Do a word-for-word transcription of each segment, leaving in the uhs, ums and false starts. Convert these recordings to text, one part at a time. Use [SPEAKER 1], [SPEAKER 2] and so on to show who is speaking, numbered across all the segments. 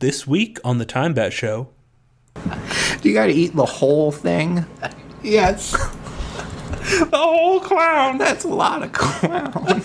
[SPEAKER 1] This week on the Time Bat Show.
[SPEAKER 2] Do you gotta eat the whole thing?
[SPEAKER 1] Yes. The whole clown.
[SPEAKER 2] That's a lot of clown.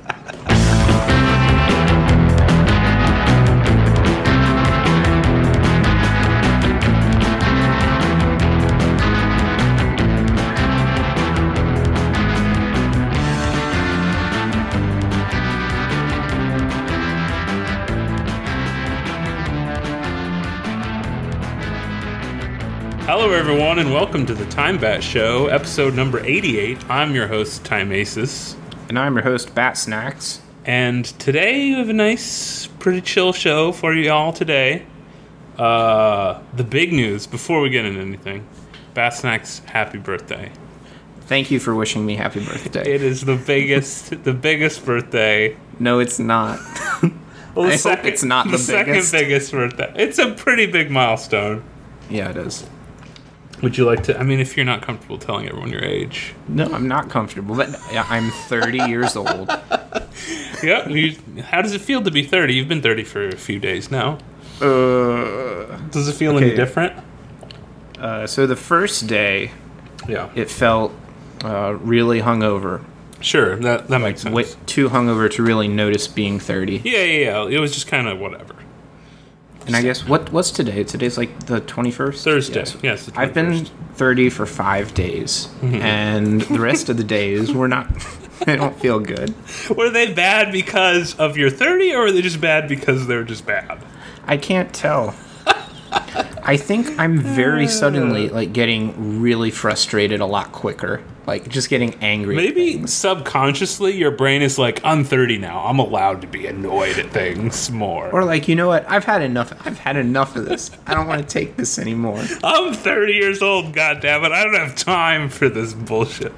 [SPEAKER 1] Hello, everyone, and welcome to the Time Bat Show, episode number eighty-eight. I'm your host, Time Aces.
[SPEAKER 2] And I'm your host, Bat Snacks.
[SPEAKER 1] And today we have a nice, pretty chill show for you all today. Uh, the big news, before we get into anything, Bat Snacks, happy birthday.
[SPEAKER 2] Thank you for wishing me happy birthday.
[SPEAKER 1] It is the biggest, the biggest birthday.
[SPEAKER 2] No, it's not.
[SPEAKER 1] Well, the
[SPEAKER 2] I
[SPEAKER 1] second,
[SPEAKER 2] hope it's not the,
[SPEAKER 1] the
[SPEAKER 2] biggest.
[SPEAKER 1] second biggest birthday. It's a pretty big milestone.
[SPEAKER 2] Yeah, it is.
[SPEAKER 1] Would you like to, I mean, if you're not comfortable telling everyone your age.
[SPEAKER 2] No, I'm not comfortable, but I'm thirty years old.
[SPEAKER 1] Yeah, you, how does it feel to be thirty? You've been thirty for a few days now.
[SPEAKER 2] Uh,
[SPEAKER 1] Does it feel
[SPEAKER 2] okay.
[SPEAKER 1] any different?
[SPEAKER 2] Uh, so the first day,
[SPEAKER 1] Yeah.
[SPEAKER 2] it felt uh, really hungover.
[SPEAKER 1] Sure, that, that makes sense.
[SPEAKER 2] Way too hungover to really notice being thirty.
[SPEAKER 1] Yeah, yeah, yeah. It was just kind of whatever.
[SPEAKER 2] And I guess, what what's today? Today's like the twenty-first?
[SPEAKER 1] Thursday.
[SPEAKER 2] Yes.
[SPEAKER 1] Yes, the
[SPEAKER 2] I've been
[SPEAKER 1] twenty-first.
[SPEAKER 2] thirty for five days, and the rest of the days were not, they don't feel good.
[SPEAKER 1] Were they bad because of your thirty, or were they just bad because they were just bad?
[SPEAKER 2] I can't tell. I think I'm very suddenly like getting really frustrated a lot quicker. Like just getting angry.
[SPEAKER 1] Maybe
[SPEAKER 2] at things.
[SPEAKER 1] subconsciously your brain is like, I'm thirty now. I'm allowed to be annoyed at things more.
[SPEAKER 2] Or like, you know what? I've had enough. I've had enough of this. I don't want to take this anymore.
[SPEAKER 1] I'm thirty years old, goddammit. I don't have time for this bullshit.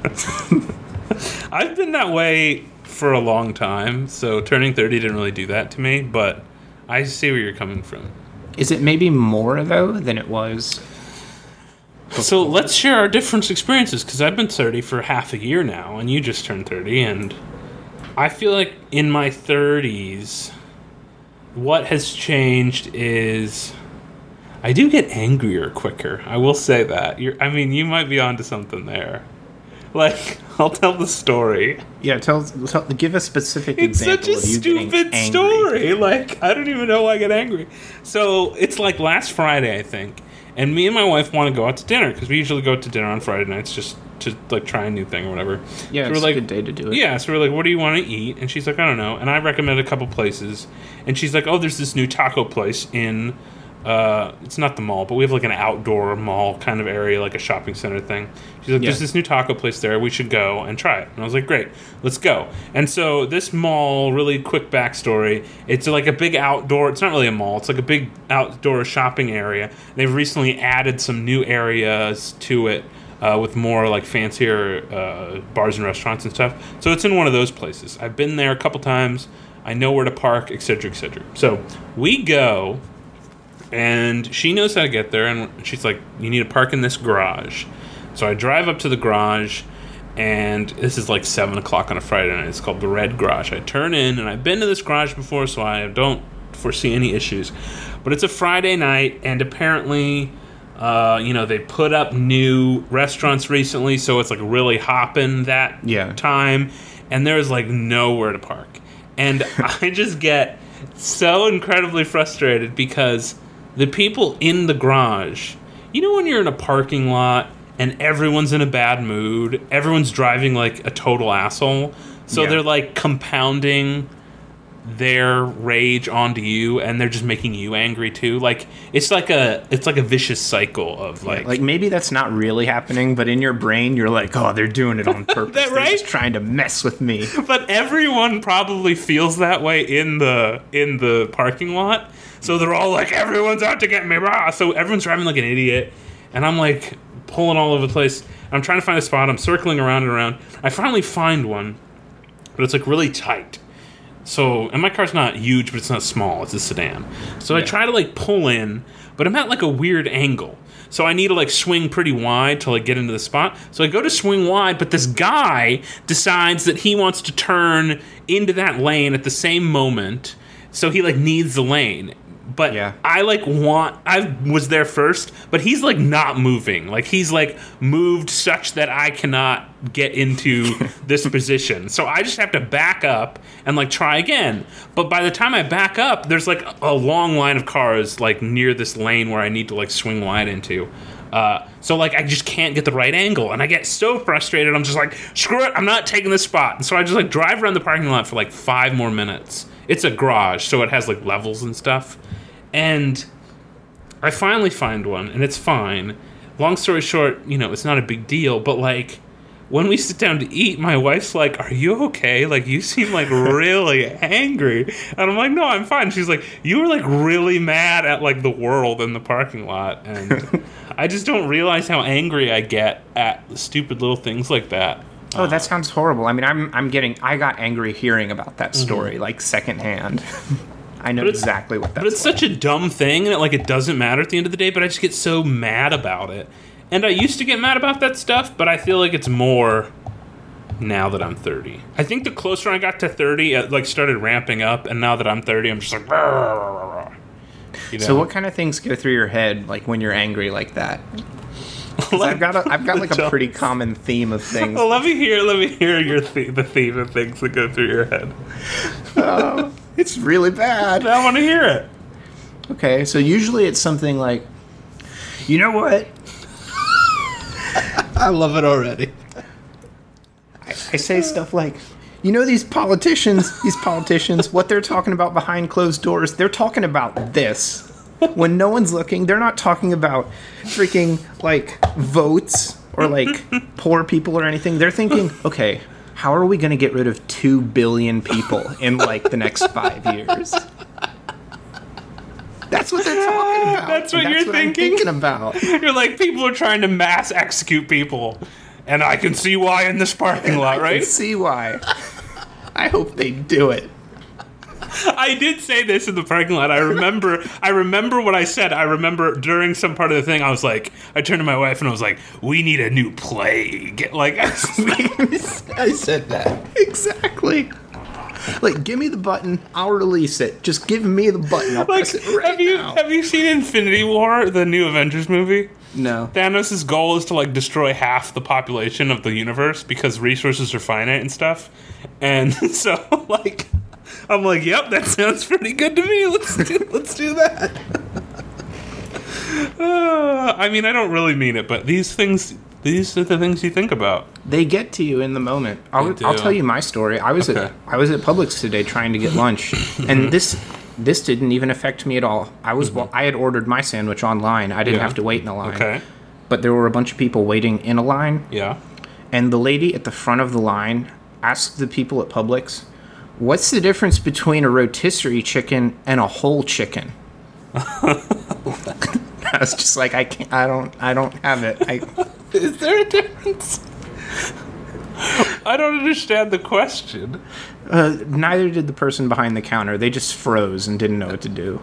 [SPEAKER 1] I've been that way for a long time, so turning thirty didn't really do that to me, but I see where you're coming from.
[SPEAKER 2] Is it maybe more though than it was?
[SPEAKER 1] So let's share our different experiences, because I've been thirty for half a year now, and you just turned thirty, and I feel like in my thirties, what has changed is I do get angrier quicker. I will say that. You're, I mean, you might be onto something there. Like, I'll tell the story.
[SPEAKER 2] Yeah, tell, tell give a specific
[SPEAKER 1] It's
[SPEAKER 2] example
[SPEAKER 1] such a
[SPEAKER 2] of you getting
[SPEAKER 1] stupid
[SPEAKER 2] angry.
[SPEAKER 1] story. Like, I don't even know why I get angry. So, it's like last Friday, I think, and me and my wife want to go out to dinner, because we usually go out to dinner on Friday nights just to, like, try a new thing or whatever.
[SPEAKER 2] Yeah,
[SPEAKER 1] so
[SPEAKER 2] it's
[SPEAKER 1] we're like,
[SPEAKER 2] a good day to do it.
[SPEAKER 1] Yeah, so we're like, what do you want to eat? And she's like, I don't know. And I recommended a couple places. And she's like, oh, there's this new taco place in... Uh, it's not the mall, but we have like an outdoor mall kind of area, like a shopping center thing. She's like,
[SPEAKER 2] Yeah.
[SPEAKER 1] there's this new taco place there. We should go and try it. And I was like, great, let's go. And so this mall, really quick backstory, it's like a big outdoor, it's not really a mall, it's like a big outdoor shopping area. They've recently added some new areas to it uh, with more like fancier uh, bars and restaurants and stuff. So it's in one of those places. I've been there a couple times. I know where to park, et cetera, et cetera. So we go... And she knows how to get there, and she's like, you need to park in this garage. So I drive up to the garage, and this is like seven o'clock on a Friday night. It's called the Red Garage. I turn in, and I've been to this garage before, so I don't foresee any issues. But it's a Friday night, and apparently, uh, you know, they put up new restaurants recently, so it's like really hopping that
[SPEAKER 2] Yeah.
[SPEAKER 1] time, and there's like nowhere to park. And I just get so incredibly frustrated because... the people in the garage, you know when you're in a parking lot and everyone's in a bad mood, everyone's driving like a total asshole, so
[SPEAKER 2] Yeah.
[SPEAKER 1] they're like compounding their rage onto you, and they're just making you angry too. Like it's like a it's like a vicious cycle of like
[SPEAKER 2] Like maybe that's not really happening, but in your brain you're like, oh, they're doing it on purpose.
[SPEAKER 1] That
[SPEAKER 2] They're
[SPEAKER 1] right?
[SPEAKER 2] just trying to mess with me.
[SPEAKER 1] But everyone probably feels that way in the in the parking lot. So they're all like, everyone's out to get me, rah! So everyone's driving like an idiot, and I'm like pulling all over the place. I'm trying to find a spot. I'm circling around and around. I finally find one, but it's like really tight. So, and my car's not huge, but it's not small. It's a sedan. So
[SPEAKER 2] Yeah.
[SPEAKER 1] I try to like pull in, but I'm at like a weird angle. So I need to like swing pretty wide to like get into the spot. So I go to swing wide, but this guy decides that he wants to turn into that lane at the same moment. So he like needs the lane. But
[SPEAKER 2] Yeah.
[SPEAKER 1] I like want I was there first, but he's like not moving. Like he's like moved such that I cannot get into this position. So I just have to back up and like try again. But by the time I back up, there's like a long line of cars like near this lane where I need to like swing wide into. Uh, so like I just can't get the right angle, and I get so frustrated. I'm just like, screw it, I'm not taking this spot. And so I just like drive around the parking lot for like five more minutes. It's a garage, so it has like levels and stuff. And I finally find one, and it's fine. Long story short, you know, it's not a big deal, but like when we sit down to eat, my wife's like, are you okay? Like, you seem like really angry. And I'm like, no, I'm fine. She's like, you were like really mad at like the world in the parking lot. And I just don't realize how angry I get at stupid little things like that.
[SPEAKER 2] Oh, that sounds horrible. I mean, I'm I'm getting I got angry hearing about that story mm-hmm. like secondhand. I know exactly what that's
[SPEAKER 1] But it's
[SPEAKER 2] like.
[SPEAKER 1] such a dumb thing, and it, like it doesn't matter at the end of the day, but I just get so mad about it. And I used to get mad about that stuff, but I feel like it's more now that I'm thirty. I think the closer I got to thirty, it like started ramping up, and now that I'm thirty, I'm just like, rah, rah, rah, rah. You know?
[SPEAKER 2] So what kind of things go through your head like when you're angry like that? Like, I've got a, I've got like a pretty common theme of things.
[SPEAKER 1] Well, let me hear let me hear your the- the theme of things that go through your head.
[SPEAKER 2] Uh, it's really bad.
[SPEAKER 1] I want to hear it.
[SPEAKER 2] Okay, so usually it's something like, you know what?
[SPEAKER 1] I love it already.
[SPEAKER 2] I, I say stuff like, you know these politicians, these politicians, what they're talking about behind closed doors, they're talking about this. When no one's looking, they're not talking about freaking, like, votes or, like, poor people or anything. They're thinking, okay, how are we going to get rid of two billion people in, like, the next five years? That's what they're talking about.
[SPEAKER 1] That's what
[SPEAKER 2] That's
[SPEAKER 1] you're
[SPEAKER 2] what
[SPEAKER 1] thinking?
[SPEAKER 2] I'm thinking about.
[SPEAKER 1] You're like, people are trying to mass execute people. And I can see why in this parking lot, right?
[SPEAKER 2] I can see why. I hope they do it.
[SPEAKER 1] I did say this in the parking lot. I remember I remember what I said. I remember during some part of the thing, I was like, I turned to my wife and I was like, we need a new plague. Like, I,
[SPEAKER 2] I said that. Exactly. Like, give me the button, I'll release it. Just give me the button, I'll
[SPEAKER 1] like
[SPEAKER 2] press it right
[SPEAKER 1] have you
[SPEAKER 2] now.
[SPEAKER 1] have you seen Infinity War, the new Avengers movie?
[SPEAKER 2] No.
[SPEAKER 1] Thanos' goal is to like destroy half the population of the universe because resources are finite and stuff. And so like I'm like, yep, that sounds pretty good to me. Let's do, let's do that. uh, I mean, I don't really mean it, but these things, these are the things you think about.
[SPEAKER 2] They get to you in the moment. I'll,
[SPEAKER 1] They
[SPEAKER 2] I'll
[SPEAKER 1] do.
[SPEAKER 2] tell you my story. I was
[SPEAKER 1] Okay.
[SPEAKER 2] at I was at Publix today trying to get lunch, and this this didn't even affect me at all. I was
[SPEAKER 1] Mm-hmm.
[SPEAKER 2] I had ordered my sandwich online. I didn't
[SPEAKER 1] Yeah.
[SPEAKER 2] have to wait in a line.
[SPEAKER 1] Okay.
[SPEAKER 2] But there were a bunch of people waiting in a line,
[SPEAKER 1] Yeah.
[SPEAKER 2] and the lady at the front of the line asked the people at Publix, "What's the difference between a rotisserie chicken and a whole chicken?" I was just like, I can't. I don't. I don't have it. I.
[SPEAKER 1] Is there a difference? I don't understand the question.
[SPEAKER 2] Uh, neither did the person behind the counter. They just froze and didn't know what to do.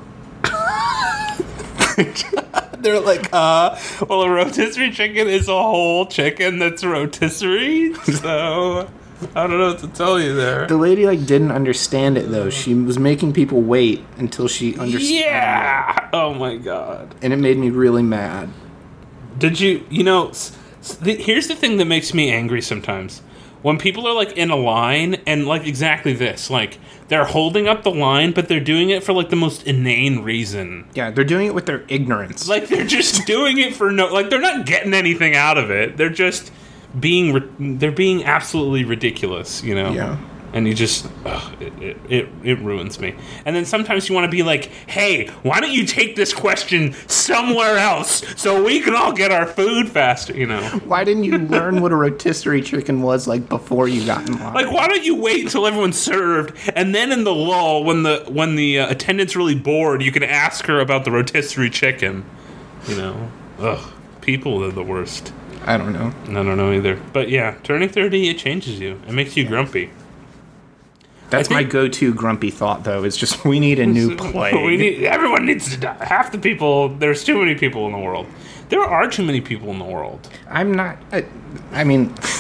[SPEAKER 1] They're like, uh, well, a rotisserie chicken is a whole chicken that's rotisserie, so I don't know what to tell you there.
[SPEAKER 2] The lady like didn't understand it though. She was making people wait until she understood.
[SPEAKER 1] Yeah! Oh my god.
[SPEAKER 2] And it made me really mad.
[SPEAKER 1] Did you, you know, s- s- th- here's the thing that makes me angry sometimes. When people are like in a line and like exactly this, like they're holding up the line, but they're doing it for like the most inane reason.
[SPEAKER 2] Yeah, they're doing it with their ignorance.
[SPEAKER 1] Like they're just doing it for no, like they're not getting anything out of it. They're just being, ri- they're being absolutely ridiculous, you know?
[SPEAKER 2] Yeah.
[SPEAKER 1] And you just, ugh, it, it, it, it ruins me. And then sometimes you want to be like, hey, why don't you take this question somewhere else so we can all get our food faster, you know?
[SPEAKER 2] Why didn't you learn what a rotisserie chicken was like before you got in line?
[SPEAKER 1] Like, why don't you wait until everyone's served, and then in the lull, when the when the uh, attendant's really bored, you can ask her about the rotisserie chicken, you know? Ugh, people are the worst.
[SPEAKER 2] I don't know.
[SPEAKER 1] I don't know either. But yeah, turning thirty, it changes you. It makes you grumpy.
[SPEAKER 2] That's
[SPEAKER 1] I think-
[SPEAKER 2] my go-to grumpy thought though. Is just we need a new plague.
[SPEAKER 1] We need, everyone needs to die. Half the people, there's too many people in the world. There are too many people in the world.
[SPEAKER 2] I'm not. I, I mean,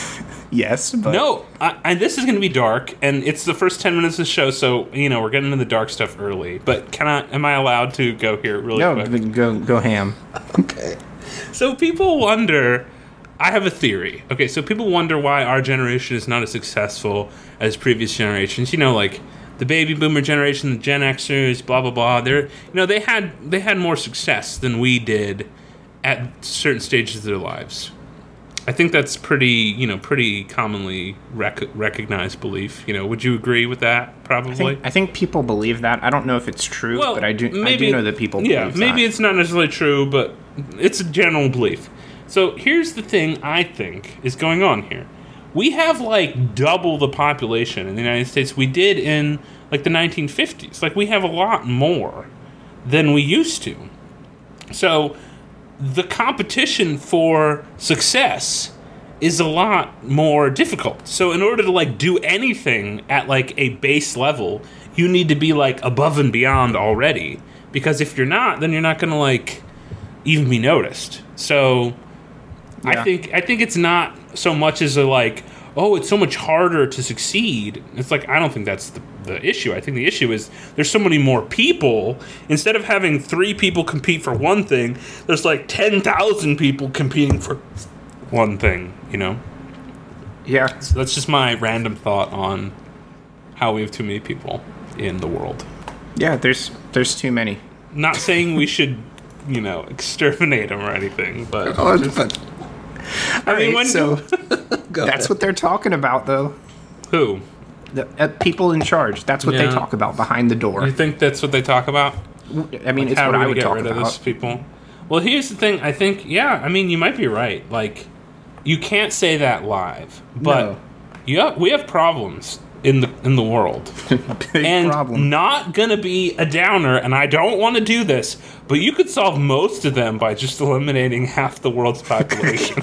[SPEAKER 2] Yes, but
[SPEAKER 1] No, I, and this is going to be dark, and it's the first ten minutes of the show, so you know we're getting into the dark stuff early. But can I? Am I allowed to go here really
[SPEAKER 2] no,
[SPEAKER 1] quick?
[SPEAKER 2] go go ham.
[SPEAKER 1] Okay. So people wonder. I have a theory. Okay, so people wonder why our generation is not as successful as previous generations. You know, like the baby boomer generation, the Gen Xers, blah blah blah. They're you know they had they had more success than we did at certain stages of their lives. I think that's pretty, you know, pretty commonly rec- recognized belief. You know, would you agree with that? Probably.
[SPEAKER 2] I think, I think people believe that. I don't know if it's true,
[SPEAKER 1] Well,
[SPEAKER 2] but I do.
[SPEAKER 1] maybe,
[SPEAKER 2] I do know that people.
[SPEAKER 1] Yeah,
[SPEAKER 2] believe
[SPEAKER 1] maybe
[SPEAKER 2] that.
[SPEAKER 1] it's not necessarily true, but it's a general belief. So here's the thing I think is going on here. We have like double the population in the United States we did in like the nineteen fifties. Like we have a lot more than we used to. So the competition for success is a lot more difficult. So in order to like do anything at like a base level, you need to be like above and beyond already. Because if you're not, then you're not going to like even be noticed. So
[SPEAKER 2] Yeah.
[SPEAKER 1] I think I think it's not so much as a like, oh, it's so much harder to succeed. It's like, I don't think that's the, the issue. I think the issue is there's so many more people. Instead of having three people compete for one thing, there's like ten thousand people competing for one thing, you know?
[SPEAKER 2] Yeah.
[SPEAKER 1] So that's just my random thought on how we have too many people in the world.
[SPEAKER 2] Yeah. There's there's too many.
[SPEAKER 1] Not saying we should, you know, exterminate them or anything, but...
[SPEAKER 2] Oh, but
[SPEAKER 1] I mean, when...
[SPEAKER 2] so
[SPEAKER 1] Go
[SPEAKER 2] that's
[SPEAKER 1] ahead.
[SPEAKER 2] what they're talking about, though.
[SPEAKER 1] Who?
[SPEAKER 2] The uh, people in charge. That's what
[SPEAKER 1] Yeah.
[SPEAKER 2] they talk about behind the door.
[SPEAKER 1] You think that's what they talk about?
[SPEAKER 2] I mean, it's
[SPEAKER 1] How
[SPEAKER 2] what
[SPEAKER 1] are we
[SPEAKER 2] I
[SPEAKER 1] gonna
[SPEAKER 2] would
[SPEAKER 1] get
[SPEAKER 2] talk
[SPEAKER 1] rid of
[SPEAKER 2] about.
[SPEAKER 1] those people? Well, here's the thing. I think, yeah, I mean, you might be right. Like, you can't say that live, but
[SPEAKER 2] No.
[SPEAKER 1] yeah, we have problems in the in the world,
[SPEAKER 2] Big
[SPEAKER 1] and
[SPEAKER 2] problem.
[SPEAKER 1] not gonna be a downer. And I don't want to do this, but you could solve most of them by just eliminating half the world's population.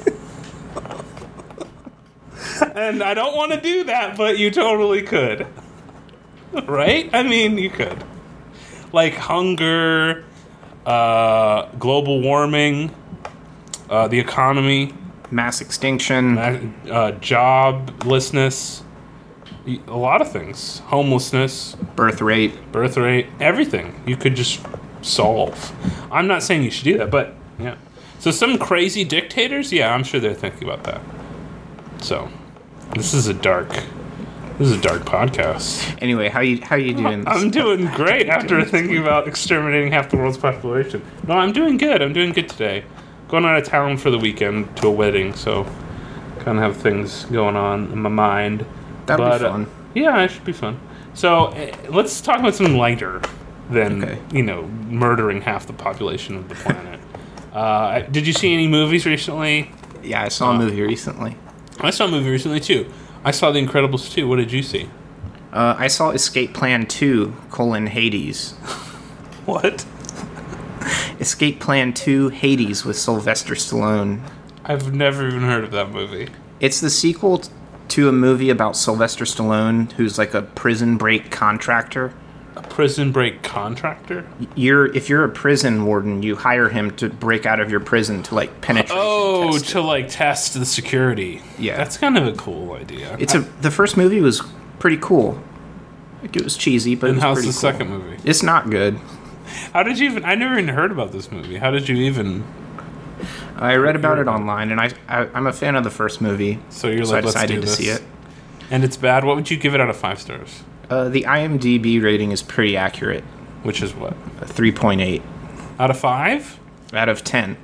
[SPEAKER 1] And I don't want to do that, but you totally could. Right? I mean, you could. Like hunger, uh, global warming, uh, the economy,
[SPEAKER 2] Mass extinction.
[SPEAKER 1] uh, joblessness, y- a lot of things. Homelessness,
[SPEAKER 2] Birth rate.
[SPEAKER 1] birth rate, everything you could just solve. I'm not saying you should do that, but yeah. So some crazy dictators, yeah, I'm sure they're thinking about that. So this is a dark, this is a dark podcast.
[SPEAKER 2] Anyway, how you how you doing?
[SPEAKER 1] I'm doing great after thinking about exterminating half the world's population. No, I'm doing good. I'm doing good today. Going out of town for the weekend to a wedding, so kind of have things going on in my mind.
[SPEAKER 2] That'll
[SPEAKER 1] But,
[SPEAKER 2] be
[SPEAKER 1] uh,
[SPEAKER 2] fun.
[SPEAKER 1] yeah, it should be fun. So uh, let's talk about something lighter than
[SPEAKER 2] Okay.
[SPEAKER 1] you know murdering half the population of the planet. uh, did you see any movies recently?
[SPEAKER 2] Yeah, I saw a movie recently.
[SPEAKER 1] I saw a movie recently too. I saw The Incredibles two. What did you see?
[SPEAKER 2] Uh, I saw Escape Plan two, colon, Hades.
[SPEAKER 1] What?
[SPEAKER 2] Escape Plan two, Hades with Sylvester Stallone.
[SPEAKER 1] I've never even heard of that movie.
[SPEAKER 2] It's the sequel t- to a movie about Sylvester Stallone, who's like a prison break contractor.
[SPEAKER 1] A prison break contractor?
[SPEAKER 2] You're if you're a prison warden, you hire him to break out of your prison to like penetrate.
[SPEAKER 1] Oh,
[SPEAKER 2] test it.
[SPEAKER 1] to like test the security.
[SPEAKER 2] Yeah.
[SPEAKER 1] That's kind of a cool idea.
[SPEAKER 2] It's a the first movie was pretty cool. Like, it was cheesy, but it
[SPEAKER 1] And
[SPEAKER 2] was
[SPEAKER 1] how's
[SPEAKER 2] pretty
[SPEAKER 1] the
[SPEAKER 2] cool.
[SPEAKER 1] second movie?
[SPEAKER 2] It's not good.
[SPEAKER 1] How did you even? I never even heard about this movie. How did you even?
[SPEAKER 2] I read about it online, and I, I I'm a fan of the first movie.
[SPEAKER 1] So you're
[SPEAKER 2] so I
[SPEAKER 1] like, let's
[SPEAKER 2] decided
[SPEAKER 1] do
[SPEAKER 2] to
[SPEAKER 1] this.
[SPEAKER 2] see it.
[SPEAKER 1] And it's bad. What would you give it out of five stars?
[SPEAKER 2] Uh, the IMDb rating is pretty accurate.
[SPEAKER 1] Which is what?
[SPEAKER 2] A three point eight
[SPEAKER 1] Out of five?
[SPEAKER 2] out of ten.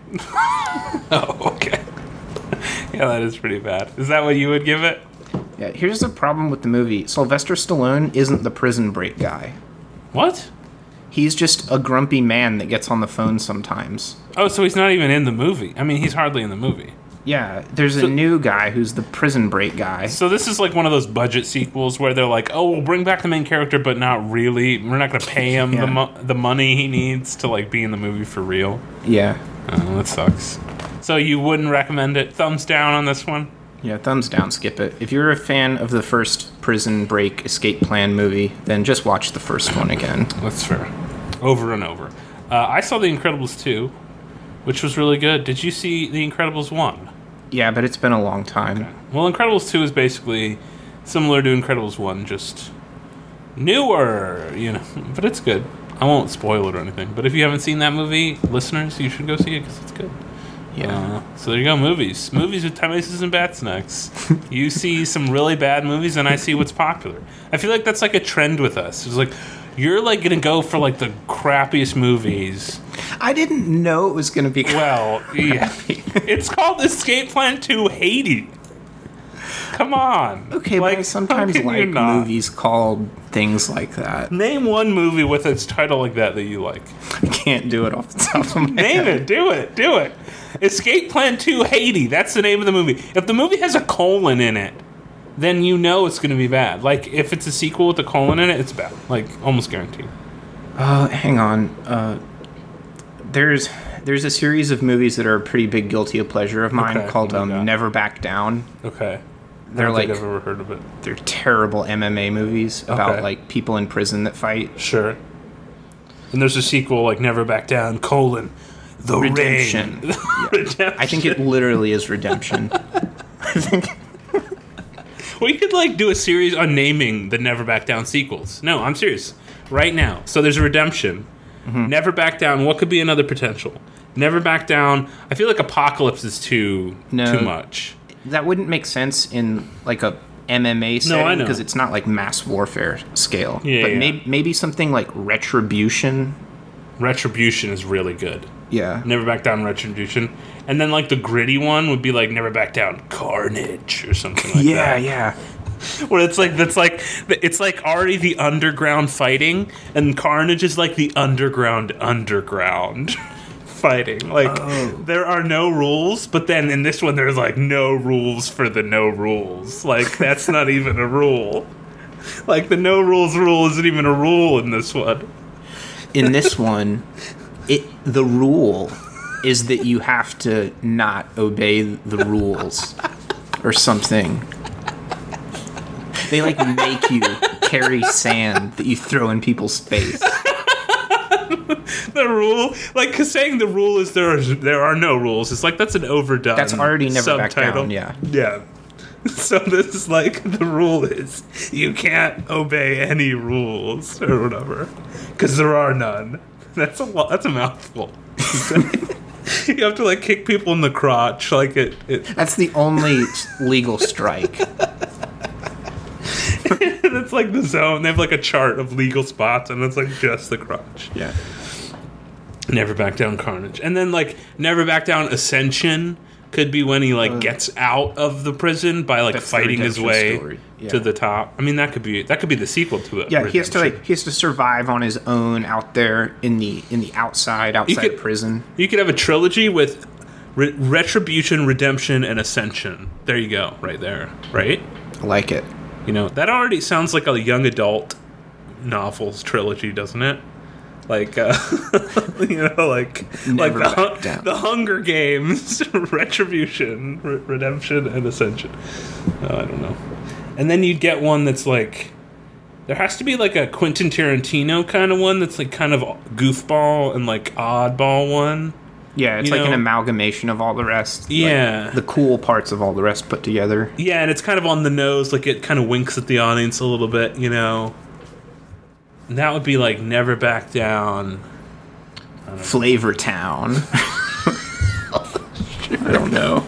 [SPEAKER 1] Oh, okay. Yeah, that is pretty bad. Is that what you would give it?
[SPEAKER 2] Yeah, here's the problem with the movie. Sylvester Stallone isn't the prison break guy.
[SPEAKER 1] What?
[SPEAKER 2] He's just a grumpy man that gets on the phone sometimes.
[SPEAKER 1] Oh, so he's not even in the movie. I mean, he's hardly in the movie.
[SPEAKER 2] Yeah, there's a new guy who's the prison break guy.
[SPEAKER 1] So this is like one of those budget sequels where they're like, "Oh, we'll bring back the main character, but not really. We're not going to pay him
[SPEAKER 2] Yeah.
[SPEAKER 1] the mo- the money he needs to like be in the movie for real."
[SPEAKER 2] Yeah.
[SPEAKER 1] Oh, that sucks. So you wouldn't recommend it? Thumbs down on this one?
[SPEAKER 2] Yeah, thumbs down, skip it. If you're a fan of the first prison break escape plan movie, then just watch the first one again.
[SPEAKER 1] That's fair. Over and over. Uh, I saw The Incredibles two, which was really good. Did you see The Incredibles one?
[SPEAKER 2] Yeah, but it's been a long time.
[SPEAKER 1] Okay. Well, Incredibles two is basically similar to Incredibles one, just newer, you know. But it's good. I won't spoil it or anything. But if you haven't seen that movie, listeners, you should go see it because it's good.
[SPEAKER 2] Yeah.
[SPEAKER 1] Uh, so there you go, movies. Movies with Tom Aces and Bat Snacks. You see some really bad movies, and I see what's popular. I feel like that's like a trend with us. It's like, you're like going to go for like the crappiest movies.
[SPEAKER 2] I didn't know it was going to be.
[SPEAKER 1] Well, yeah. It's called Escape Plan two Haiti. Come on.
[SPEAKER 2] Okay,
[SPEAKER 1] like,
[SPEAKER 2] but I sometimes like movies called things like that.
[SPEAKER 1] Name one movie with its title like that that you like.
[SPEAKER 2] I can't do it off the top of my
[SPEAKER 1] Name
[SPEAKER 2] head.
[SPEAKER 1] it. Do it. Do it. Escape Plan two Haiti. That's the name of the movie. If the movie has a colon in it, then you know it's going to be bad. Like, if it's a sequel with a colon in it, it's bad. Like, almost guaranteed.
[SPEAKER 2] Uh, hang on. Uh, there's there's a series of movies that are a pretty big guilty of pleasure of mine
[SPEAKER 1] Okay,
[SPEAKER 2] called
[SPEAKER 1] oh
[SPEAKER 2] um,
[SPEAKER 1] my God.
[SPEAKER 2] Never Back Down.
[SPEAKER 1] Okay.
[SPEAKER 2] They're
[SPEAKER 1] I don't think
[SPEAKER 2] like-
[SPEAKER 1] I've ever heard of it.
[SPEAKER 2] They're terrible M M A movies about
[SPEAKER 1] Okay.
[SPEAKER 2] like people in prison that fight.
[SPEAKER 1] Sure. And there's a sequel, like Never Back Down, colon, The
[SPEAKER 2] Redemption.
[SPEAKER 1] Ring.
[SPEAKER 2] Yeah.
[SPEAKER 1] Redemption.
[SPEAKER 2] I think it literally is Redemption. I think
[SPEAKER 1] We could, like, do a series on naming the Never Back Down sequels. No, I'm serious. Right now. So there's Redemption.
[SPEAKER 2] Mm-hmm.
[SPEAKER 1] Never Back Down. What could be another potential? Never Back Down. I feel like Apocalypse is too
[SPEAKER 2] No.
[SPEAKER 1] too much.
[SPEAKER 2] that wouldn't make sense in like a M M A
[SPEAKER 1] I
[SPEAKER 2] setting
[SPEAKER 1] know.
[SPEAKER 2] because it's not like mass warfare scale.
[SPEAKER 1] Yeah,
[SPEAKER 2] but
[SPEAKER 1] yeah.
[SPEAKER 2] Maybe, maybe something like Retribution.
[SPEAKER 1] Retribution is really good.
[SPEAKER 2] Yeah.
[SPEAKER 1] Never Back Down, Retribution. And then, like, the gritty one would be, like, Never Back Down, Carnage, or something like
[SPEAKER 2] yeah,
[SPEAKER 1] that.
[SPEAKER 2] yeah.
[SPEAKER 1] Where it's like, that's like, it's like already the underground fighting, and Carnage is like the underground underground fighting. Like,
[SPEAKER 2] Oh.
[SPEAKER 1] there are no rules, but then in this one, there's like no rules for the no rules. Like, that's not even a rule. Like, the no rules rule isn't even a rule in this one.
[SPEAKER 2] In this one, it the rule is that you have to not obey the rules or something. They like make you carry sand that you throw in people's face.
[SPEAKER 1] The rule, like, cause saying the rule is there are there are no rules. It's like that's an overdone.
[SPEAKER 2] That's already Never Back
[SPEAKER 1] subtitle.
[SPEAKER 2] Down, yeah.
[SPEAKER 1] yeah. So this is like the rule is you can't obey any rules or whatever, because there are none. That's a lot. That's a mouthful. You have to like kick people in the crotch, like it. it
[SPEAKER 2] That's the only legal strike.
[SPEAKER 1] it's like the zone. They have like a chart of legal spots, and it's like just the crotch.
[SPEAKER 2] Yeah.
[SPEAKER 1] Never Back Down, Carnage, and then like Never Back Down, Ascension could be when he like
[SPEAKER 2] Uh,
[SPEAKER 1] gets out of the prison by like
[SPEAKER 2] That's the
[SPEAKER 1] fighting his
[SPEAKER 2] redemption
[SPEAKER 1] way
[SPEAKER 2] story. Yeah.
[SPEAKER 1] to the top. I mean, that could be that could be the sequel to it.
[SPEAKER 2] Yeah, he has to
[SPEAKER 1] Redemption.
[SPEAKER 2] like he has to survive on his own out there in the in the outside outside
[SPEAKER 1] could-
[SPEAKER 2] of prison.
[SPEAKER 1] You could have a trilogy with re- Retribution, Redemption, and Ascension. There you go, right there, right?
[SPEAKER 2] I like it.
[SPEAKER 1] You know that already sounds like a young adult novels trilogy, doesn't it? Like, uh, you know, like
[SPEAKER 2] Never
[SPEAKER 1] like the,
[SPEAKER 2] Back
[SPEAKER 1] Hun-
[SPEAKER 2] Down.
[SPEAKER 1] the Hunger Games, Retribution, Re- Redemption, and Ascension. Uh, I don't know. And then you'd get one that's like, there has to be like a Quentin Tarantino kind of one that's like kind of goofball and like oddball one.
[SPEAKER 2] Yeah, it's
[SPEAKER 1] You
[SPEAKER 2] like an
[SPEAKER 1] know-
[SPEAKER 2] amalgamation of all the rest. like,
[SPEAKER 1] Yeah.
[SPEAKER 2] the cool parts of all the rest put together.
[SPEAKER 1] Yeah, and it's kind of on the nose, like it kind of winks at the audience a little bit, you know. And that would be like Never Back Down.
[SPEAKER 2] Flavor Town. I don't know.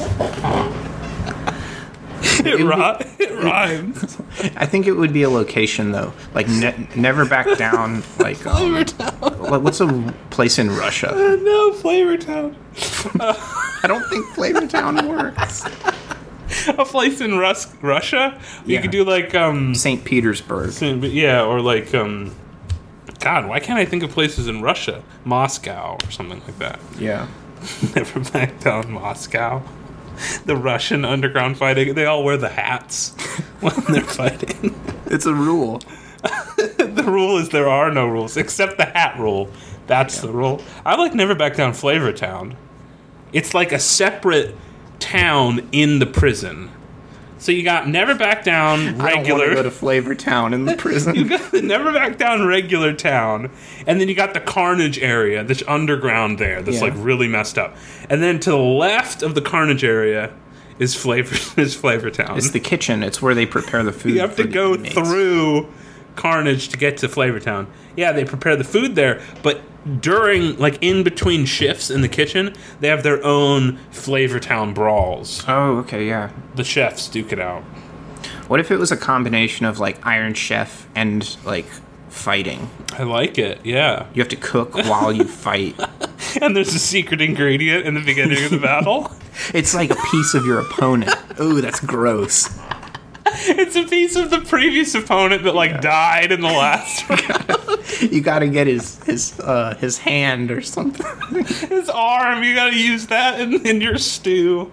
[SPEAKER 1] It, ri- it rhymes.
[SPEAKER 2] I think it would be a location though, like ne- Never Back Down. Like um, what- what's a place in Russia?
[SPEAKER 1] No, Flavor Town.
[SPEAKER 2] I don't think Flavor Town works.
[SPEAKER 1] A place in Rus- Russia? You
[SPEAKER 2] Yeah.
[SPEAKER 1] could do like, um,
[SPEAKER 2] Saint Petersburg.
[SPEAKER 1] yeah, or like, um, God, why can't I think of places in Russia? Moscow or something like that.
[SPEAKER 2] Yeah.
[SPEAKER 1] Never Back Down, Moscow. The Russian underground fighting, they all wear the hats when they're fighting.
[SPEAKER 2] It's a rule.
[SPEAKER 1] The rule is there are no rules, except the hat rule. That's the rule. I like Never Back Down Flavor Town. It's like a separate town in the prison. So you got Never Back Down regular.
[SPEAKER 2] I don't want to go to Flavor Town in the prison.
[SPEAKER 1] You got the Never Back Down regular town, and then you got the Carnage area, that's underground there, that's
[SPEAKER 2] Yeah.
[SPEAKER 1] like really messed up. And then to the left of the Carnage area is Flavor is Flavor Town.
[SPEAKER 2] It's the kitchen. It's where they prepare the food.
[SPEAKER 1] You have
[SPEAKER 2] for
[SPEAKER 1] to
[SPEAKER 2] the
[SPEAKER 1] go
[SPEAKER 2] inmates.
[SPEAKER 1] through Carnage to get to Flavor Town. Yeah, they prepare the food there, but during, like, in between shifts in the kitchen, they have their own Flavor Town brawls.
[SPEAKER 2] Oh, okay, yeah.
[SPEAKER 1] The chefs duke it out.
[SPEAKER 2] What if it was a combination of like Iron Chef and like fighting?
[SPEAKER 1] I like it, yeah.
[SPEAKER 2] You have to cook while you fight.
[SPEAKER 1] And there's a secret ingredient in the beginning of the battle.
[SPEAKER 2] It's like a piece of your opponent. Ooh, that's gross.
[SPEAKER 1] It's a piece of the previous opponent that, like, died in the last round.
[SPEAKER 2] You gotta get his his uh, his hand or something.
[SPEAKER 1] His arm, you gotta use that in, in your stew.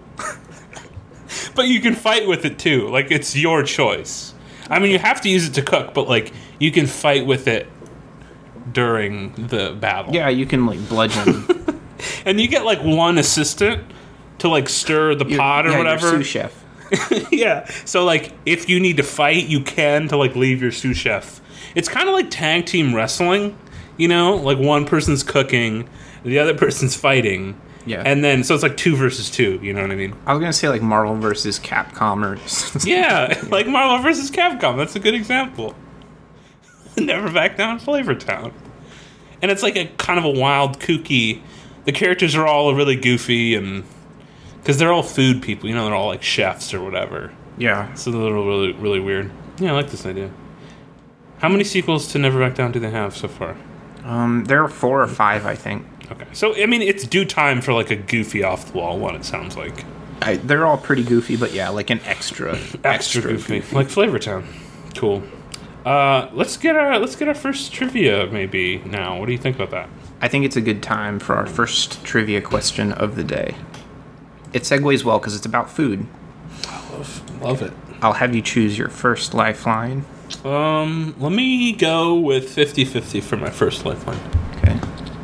[SPEAKER 1] But you can fight with it, too. Like, it's your choice. I mean, you have to use it to cook, but, like, you can fight with it during the battle.
[SPEAKER 2] Yeah, you can like bludgeon.
[SPEAKER 1] And you get, like, one assistant to, like, stir the
[SPEAKER 2] Your-
[SPEAKER 1] pot or
[SPEAKER 2] yeah,
[SPEAKER 1] whatever.
[SPEAKER 2] Your sous chef.
[SPEAKER 1] Yeah. So, like, if you need to fight, you can to, like, leave your sous chef. It's kind of like tag team wrestling, you know? Like, one person's cooking, the other person's fighting.
[SPEAKER 2] Yeah.
[SPEAKER 1] And then, so it's like two versus two, you know what I mean?
[SPEAKER 2] I was gonna say like Marvel versus Capcom or something.
[SPEAKER 1] Yeah, like Marvel versus Capcom. That's a good example. Never Back Down Flavor Town. And it's like a kind of a wild, kooky... The characters are all really goofy and... Because they're all food people, you know? They're all like chefs or whatever.
[SPEAKER 2] Yeah.
[SPEAKER 1] So they're really, really weird. Yeah, I like this idea. How many sequels to Never Back Down do they have so far?
[SPEAKER 2] Um, there are four or five, I think.
[SPEAKER 1] Okay. So, I mean, it's due time for, like, a goofy off-the-wall one, it sounds like.
[SPEAKER 2] I, they're all pretty goofy, but yeah, like an extra,
[SPEAKER 1] Extra goofy. Like Flavor Town. Cool. Uh, let's get our let's get our first trivia, maybe, now. What do you think about that?
[SPEAKER 2] I think it's a good time for our first trivia question of the day. It segues well because it's about food.
[SPEAKER 1] Love, love it.
[SPEAKER 2] I'll have you choose your first lifeline.
[SPEAKER 1] Um, let me go with fifty-fifty for my first lifeline.
[SPEAKER 2] Okay.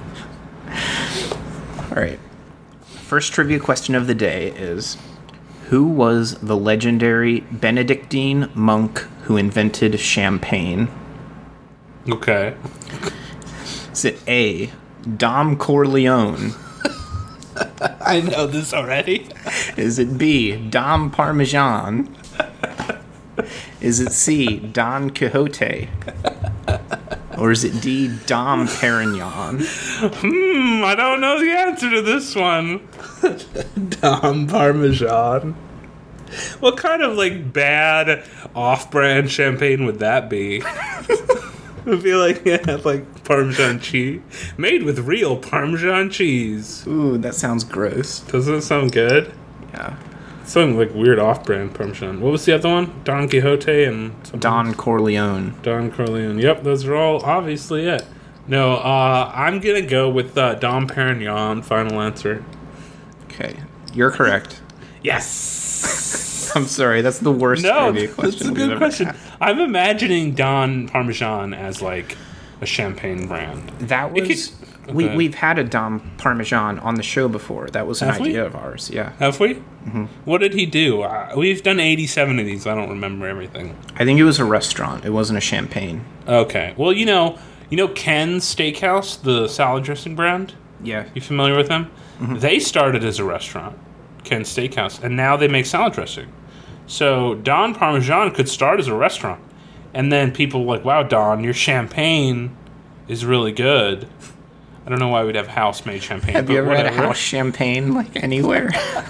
[SPEAKER 2] All right. First trivia question of the day is, who was the legendary Benedictine monk who invented champagne?
[SPEAKER 1] Okay.
[SPEAKER 2] Is it A, Dom Corleone?
[SPEAKER 1] I know this already.
[SPEAKER 2] Is it B, Dom Parmesan? Is it C, Don Quixote? Or is it D, Dom Perignon?
[SPEAKER 1] Hmm, I don't know the answer to this one. Dom Parmesan. What kind of, like, bad off-brand champagne would that be? It would be like, yeah, like Parmesan cheese. Made with real Parmesan cheese.
[SPEAKER 2] Ooh, that sounds gross.
[SPEAKER 1] Doesn't it sound good?
[SPEAKER 2] Yeah.
[SPEAKER 1] Something like weird off-brand Parmesan. What was the other one? Don Quixote and something
[SPEAKER 2] Don
[SPEAKER 1] else?
[SPEAKER 2] Corleone.
[SPEAKER 1] Don Corleone. Yep, those are all obviously it. No, uh, I'm gonna go with uh, Dom Perignon. Final answer.
[SPEAKER 2] Okay, you're correct.
[SPEAKER 1] Yes.
[SPEAKER 2] I'm sorry, that's the worst
[SPEAKER 1] No,
[SPEAKER 2] trivia
[SPEAKER 1] that's
[SPEAKER 2] question
[SPEAKER 1] a
[SPEAKER 2] we've
[SPEAKER 1] good
[SPEAKER 2] ever
[SPEAKER 1] question.
[SPEAKER 2] had.
[SPEAKER 1] I'm imagining Don Parmesan as like a champagne brand.
[SPEAKER 2] That
[SPEAKER 1] It
[SPEAKER 2] was
[SPEAKER 1] could-
[SPEAKER 2] we
[SPEAKER 1] okay.
[SPEAKER 2] we've had a Dom Parmesan on the show before. That was an
[SPEAKER 1] Have we?
[SPEAKER 2] idea of ours. Yeah,
[SPEAKER 1] Have we? Mm-hmm. What did he do? Uh, we've done eighty-seven of these. I don't remember everything.
[SPEAKER 2] I think it was a restaurant. It wasn't a champagne.
[SPEAKER 1] Okay. Well, you know, you know Ken's Steakhouse, the salad dressing brand.
[SPEAKER 2] Yeah,
[SPEAKER 1] You familiar with them?
[SPEAKER 2] Mm-hmm.
[SPEAKER 1] They started as a restaurant, Ken's Steakhouse, and now they make salad dressing. So Don Parmesan could start as a restaurant, and then people were like, "Wow, Don, your champagne is really good." I don't know why we'd have house-made champagne.
[SPEAKER 2] have
[SPEAKER 1] but
[SPEAKER 2] you ever had a
[SPEAKER 1] whatever.
[SPEAKER 2] house champagne like anywhere?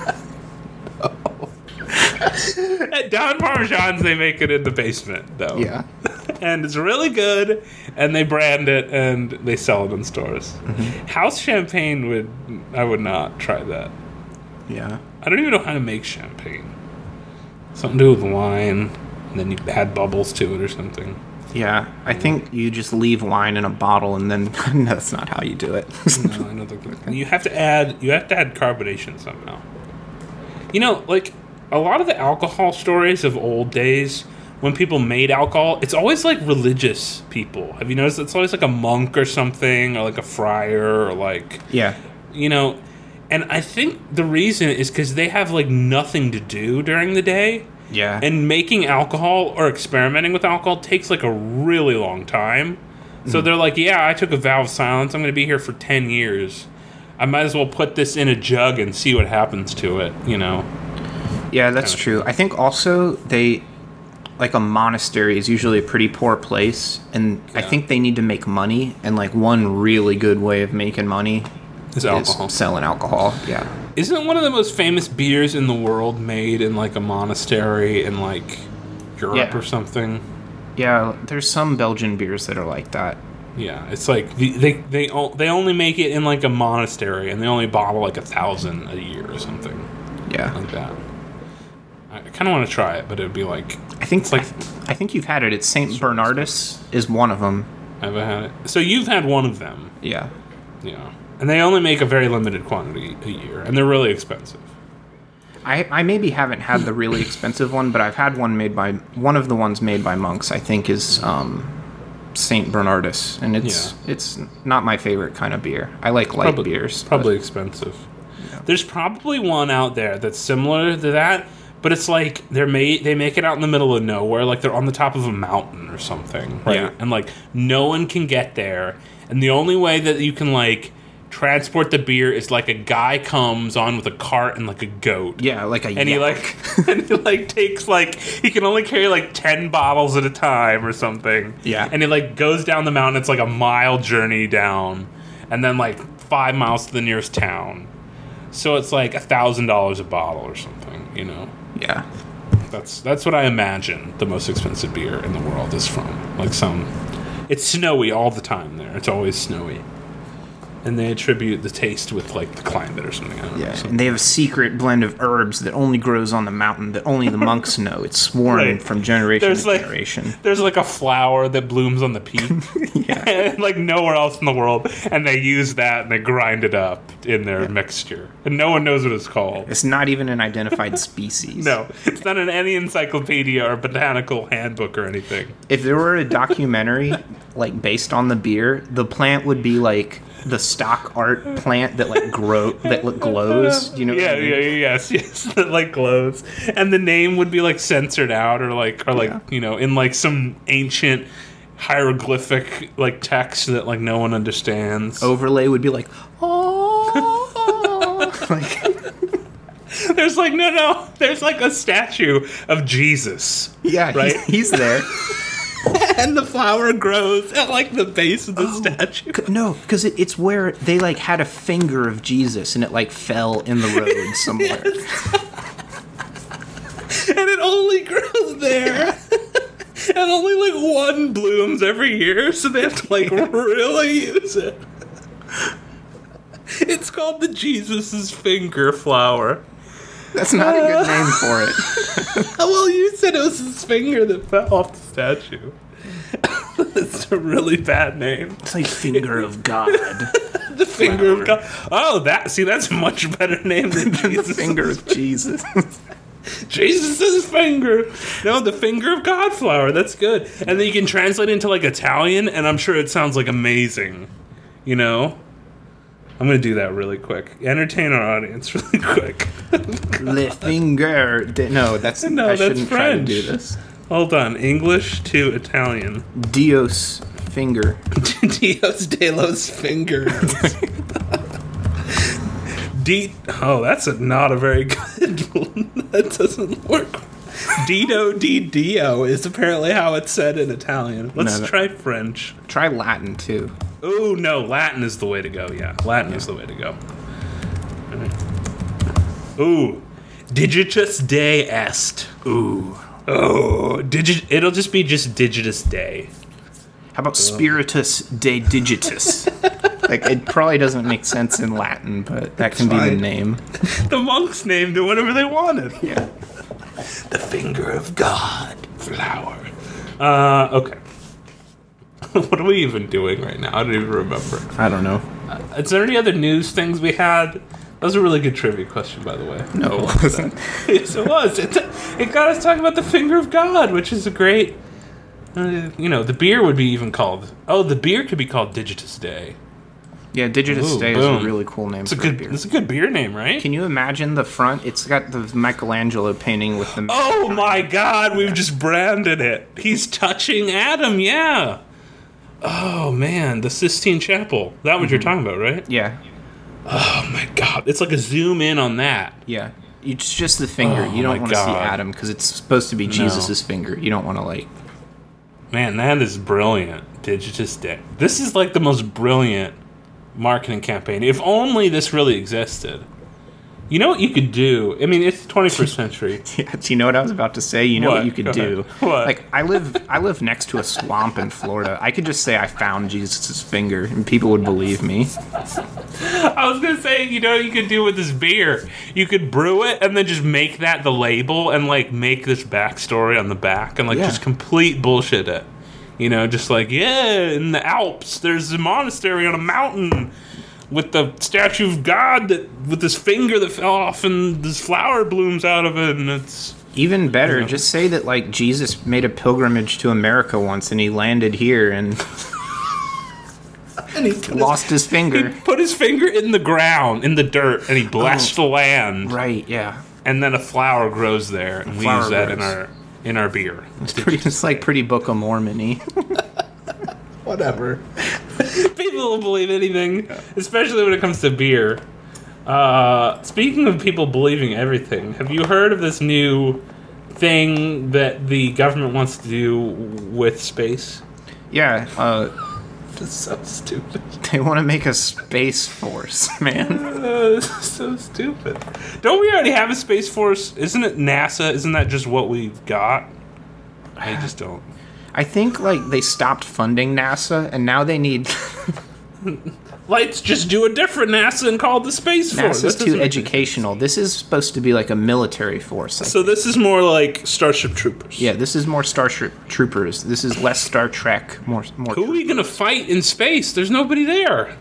[SPEAKER 1] At Don Parmesan's, they make it in the basement, though.
[SPEAKER 2] Yeah.
[SPEAKER 1] And it's really good, and they brand it, and they sell it in stores.
[SPEAKER 2] Mm-hmm.
[SPEAKER 1] House champagne would... I would not try that.
[SPEAKER 2] Yeah.
[SPEAKER 1] I don't even know how to make champagne. Something to do with wine, and then you add bubbles to it or something.
[SPEAKER 2] Yeah, I think you just leave wine in a bottle and then no, that's not how you do it.
[SPEAKER 1] No, I don't think that. You have to add... You have to add carbonation somehow. You know, like, a lot of the alcohol stories of old days, when people made alcohol, it's always, like, religious people. Have you noticed? It's always, like, a monk or something, or, like, a friar, or, like...
[SPEAKER 2] Yeah.
[SPEAKER 1] You know... And I think the reason is because they have, like, nothing to do during the day.
[SPEAKER 2] Yeah.
[SPEAKER 1] And making alcohol or experimenting with alcohol takes like a really long time. So mm. they're like, yeah, I took a vow of silence. I'm going to be here for ten years. I might as well put this in a jug and see what happens to it, you know?
[SPEAKER 2] Yeah, that's true. I think also they, like a monastery is usually a pretty poor place. And yeah. I think they need to make money. And like one really good way of making money
[SPEAKER 1] is alcohol.
[SPEAKER 2] Is selling alcohol, yeah.
[SPEAKER 1] Isn't one of the most famous beers in the world made in like a monastery in like Europe yeah. or something?
[SPEAKER 2] Yeah, there's some Belgian beers that are like that.
[SPEAKER 1] Yeah, it's like they they they, they only make it in like a monastery, and they only bottle like a thousand a year or something.
[SPEAKER 2] Yeah,
[SPEAKER 1] like that. I kind of want to try it, but it would be like
[SPEAKER 2] I think it's like I, I think you've had it. It's Saint Bernardus is one of them.
[SPEAKER 1] Have I had it? So you've had one of them?
[SPEAKER 2] Yeah,
[SPEAKER 1] yeah. And they only make a very limited quantity a year, and they're really expensive.
[SPEAKER 2] I, I maybe haven't had the really expensive one, but I've had one made by one of the ones made by monks. I think is um, Saint Bernardus, and it's yeah. it's not my favorite kind of beer. I like light
[SPEAKER 1] probably,
[SPEAKER 2] beers.
[SPEAKER 1] Probably but, expensive. Yeah. There's probably one out there that's similar to that, but it's like they're made they make it out in the middle of nowhere, like they're on the top of a mountain or something, right?
[SPEAKER 2] Yeah.
[SPEAKER 1] And like no one can get there, and the only way that you can like transport the beer is like a guy comes on with a cart and like a goat.
[SPEAKER 2] Yeah, like a
[SPEAKER 1] and
[SPEAKER 2] yak.
[SPEAKER 1] he like and he like takes like he can only carry like ten bottles at a time or something.
[SPEAKER 2] Yeah.
[SPEAKER 1] And he like goes down the mountain. It's like a mile journey down, and then like five miles to the nearest town. So it's like a thousand dollars a bottle or something. You know.
[SPEAKER 2] Yeah.
[SPEAKER 1] That's that's what I imagine the most expensive beer in the world is from. Like some, it's snowy all the time there. It's always snowy. And they attribute the taste with, like, the climate or something. I don't
[SPEAKER 2] yeah,
[SPEAKER 1] know, something.
[SPEAKER 2] And they have a secret blend of herbs that only grows on the mountain that only the monks know. It's sworn right. from generation
[SPEAKER 1] there's
[SPEAKER 2] to
[SPEAKER 1] like,
[SPEAKER 2] generation.
[SPEAKER 1] There's, like, a flower that blooms on the peak.
[SPEAKER 2] yeah.
[SPEAKER 1] And, like, nowhere else in the world. And they use that and they grind it up in their yeah. mixture. And no one knows what it's called.
[SPEAKER 2] It's not even an identified species.
[SPEAKER 1] No. It's not in any encyclopedia or botanical handbook or anything.
[SPEAKER 2] If there were a documentary, like, based on the beer, the plant would be, like... the stock art plant that like grow that glows. Do you know?
[SPEAKER 1] Yeah,
[SPEAKER 2] what I mean?
[SPEAKER 1] yeah, yes, yes, that like glows, and the name would be like censored out or like or like yeah. you know in like some ancient hieroglyphic like text that like no one understands.
[SPEAKER 2] Overlay would be like oh, like
[SPEAKER 1] there's like no no there's like a statue of Jesus.
[SPEAKER 2] Yeah,
[SPEAKER 1] right.
[SPEAKER 2] He's, he's there.
[SPEAKER 1] And the flower grows at like the base of the oh, statue.
[SPEAKER 2] C- no, because it, it's where they like had a finger of Jesus and it like fell in the road somewhere.
[SPEAKER 1] And it only grows there. And only like one blooms every year, so they have to like really use it. It's called the Jesus's finger flower.
[SPEAKER 2] That's not a good name for it.
[SPEAKER 1] Well, you said it was his finger that fell off the statue. It's a really bad name.
[SPEAKER 2] It's like Finger of God.
[SPEAKER 1] The Finger of God. Oh, that see, that's a much better name than Jesus.
[SPEAKER 2] The Finger of Jesus.
[SPEAKER 1] Jesus' finger. No, the Finger of God flower. That's good. And then you can translate it into like Italian, and I'm sure it sounds like amazing. You know? I'm going to do that really quick. Entertain our audience really quick.
[SPEAKER 2] Le finger. De- no, that's
[SPEAKER 1] no,
[SPEAKER 2] I
[SPEAKER 1] that's
[SPEAKER 2] shouldn't
[SPEAKER 1] French.
[SPEAKER 2] try to do this.
[SPEAKER 1] Hold on. English to Italian.
[SPEAKER 2] Dios finger.
[SPEAKER 1] Dios de los fingers. D- oh, that's a, not a very good one. That doesn't work. Dito di Dio is apparently how it's said in Italian. Let's no, try French.
[SPEAKER 2] Try Latin, too.
[SPEAKER 1] Oh, no. Latin is the way to go, yeah. Latin yeah. is the way to go. All right. Ooh. Digitus de est.
[SPEAKER 2] Ooh.
[SPEAKER 1] Oh. Digi- it'll just be just Digitus de.
[SPEAKER 2] How about Spiritus de Digitus? Like, it probably doesn't make sense in Latin, but that can Fine. be the name.
[SPEAKER 1] The monks named it whatever they wanted.
[SPEAKER 2] Yeah.
[SPEAKER 1] The Finger of God flower. Uh, okay. What are we even doing right now? I don't even remember.
[SPEAKER 2] I don't know.
[SPEAKER 1] Uh, is there any other news things we had? That was a really good trivia question, by the way.
[SPEAKER 2] No, it wasn't.
[SPEAKER 1] Yes, it was. It, it got us talking about the Finger of God, which is a great... Uh, you know, the beer would be even called... Oh, the beer could be called Digitus Day.
[SPEAKER 2] Yeah, Digitus
[SPEAKER 1] Ooh,
[SPEAKER 2] Day
[SPEAKER 1] boom.
[SPEAKER 2] is a really cool name
[SPEAKER 1] It's a
[SPEAKER 2] for a
[SPEAKER 1] good.
[SPEAKER 2] beer.
[SPEAKER 1] It's a good beer name, right?
[SPEAKER 2] Can you imagine the front? It's got the Michelangelo painting with the...
[SPEAKER 1] Oh my God! We've just branded it. He's touching Adam. Yeah. Oh man, the Sistine Chapel. That what mm-hmm. you're talking about, right?
[SPEAKER 2] Yeah.
[SPEAKER 1] Oh my God! It's like a zoom in on that.
[SPEAKER 2] Yeah. It's just the finger.
[SPEAKER 1] Oh
[SPEAKER 2] you don't want to see
[SPEAKER 1] God.
[SPEAKER 2] Adam because it's supposed to be
[SPEAKER 1] No.
[SPEAKER 2] Jesus's finger. You don't want to like...
[SPEAKER 1] Man, that is brilliant. Digitus Day. This is like the most brilliant marketing campaign. If only this really existed. You know what you could do? I mean, it's the twenty-first century.
[SPEAKER 2] Yeah, do you know what I was about to say? You know
[SPEAKER 1] What?
[SPEAKER 2] what, you could
[SPEAKER 1] Go
[SPEAKER 2] do?
[SPEAKER 1] ahead. What?
[SPEAKER 2] Like I live, I live next to a swamp in Florida. I could just say I found Jesus' finger, and people would believe me.
[SPEAKER 1] I was gonna say, you know what you could do with this beer? You could brew it and then just make that the label and like make this backstory on the back and like
[SPEAKER 2] Yeah.
[SPEAKER 1] just complete bullshit it. You know, just like, yeah, in the Alps, there's a monastery on a mountain with the statue of God that with this finger that fell off and this flower blooms out of it, and it's
[SPEAKER 2] Even better,
[SPEAKER 1] Yeah.
[SPEAKER 2] just say that like Jesus made a pilgrimage to America once, and he landed here and
[SPEAKER 1] and he put
[SPEAKER 2] lost his
[SPEAKER 1] his,
[SPEAKER 2] finger.
[SPEAKER 1] he put his finger in the ground, in the dirt, and he blessed the land.
[SPEAKER 2] Right? Yeah.
[SPEAKER 1] And then a flower grows there, and we
[SPEAKER 2] flower
[SPEAKER 1] use that in
[SPEAKER 2] grows.
[SPEAKER 1] our in our beer.
[SPEAKER 2] It's pretty. It's like pretty Book of Mormon-y.
[SPEAKER 1] Whatever. People will believe anything, especially when it comes to beer. Uh, speaking of people believing everything, have you heard of this new thing that the government wants to do with space?
[SPEAKER 2] Yeah. Uh,
[SPEAKER 1] That's so stupid.
[SPEAKER 2] they want to make a space force, man.
[SPEAKER 1] Uh, this is so stupid. Don't we already have a space force? Isn't it NASA? Isn't that just what we've got? I just don't.
[SPEAKER 2] I think like they stopped funding NASA, and now they need
[SPEAKER 1] Let's just do a different NASA and call it the Space Force.
[SPEAKER 2] NASA's
[SPEAKER 1] That
[SPEAKER 2] too
[SPEAKER 1] doesn't make
[SPEAKER 2] educational. This is supposed to be like a military force. I
[SPEAKER 1] So this is more like Starship Troopers.
[SPEAKER 2] Yeah, this is more Starship Troopers. This is less Star Trek. More, more.
[SPEAKER 1] Who are we gonna fight in space? There's nobody there.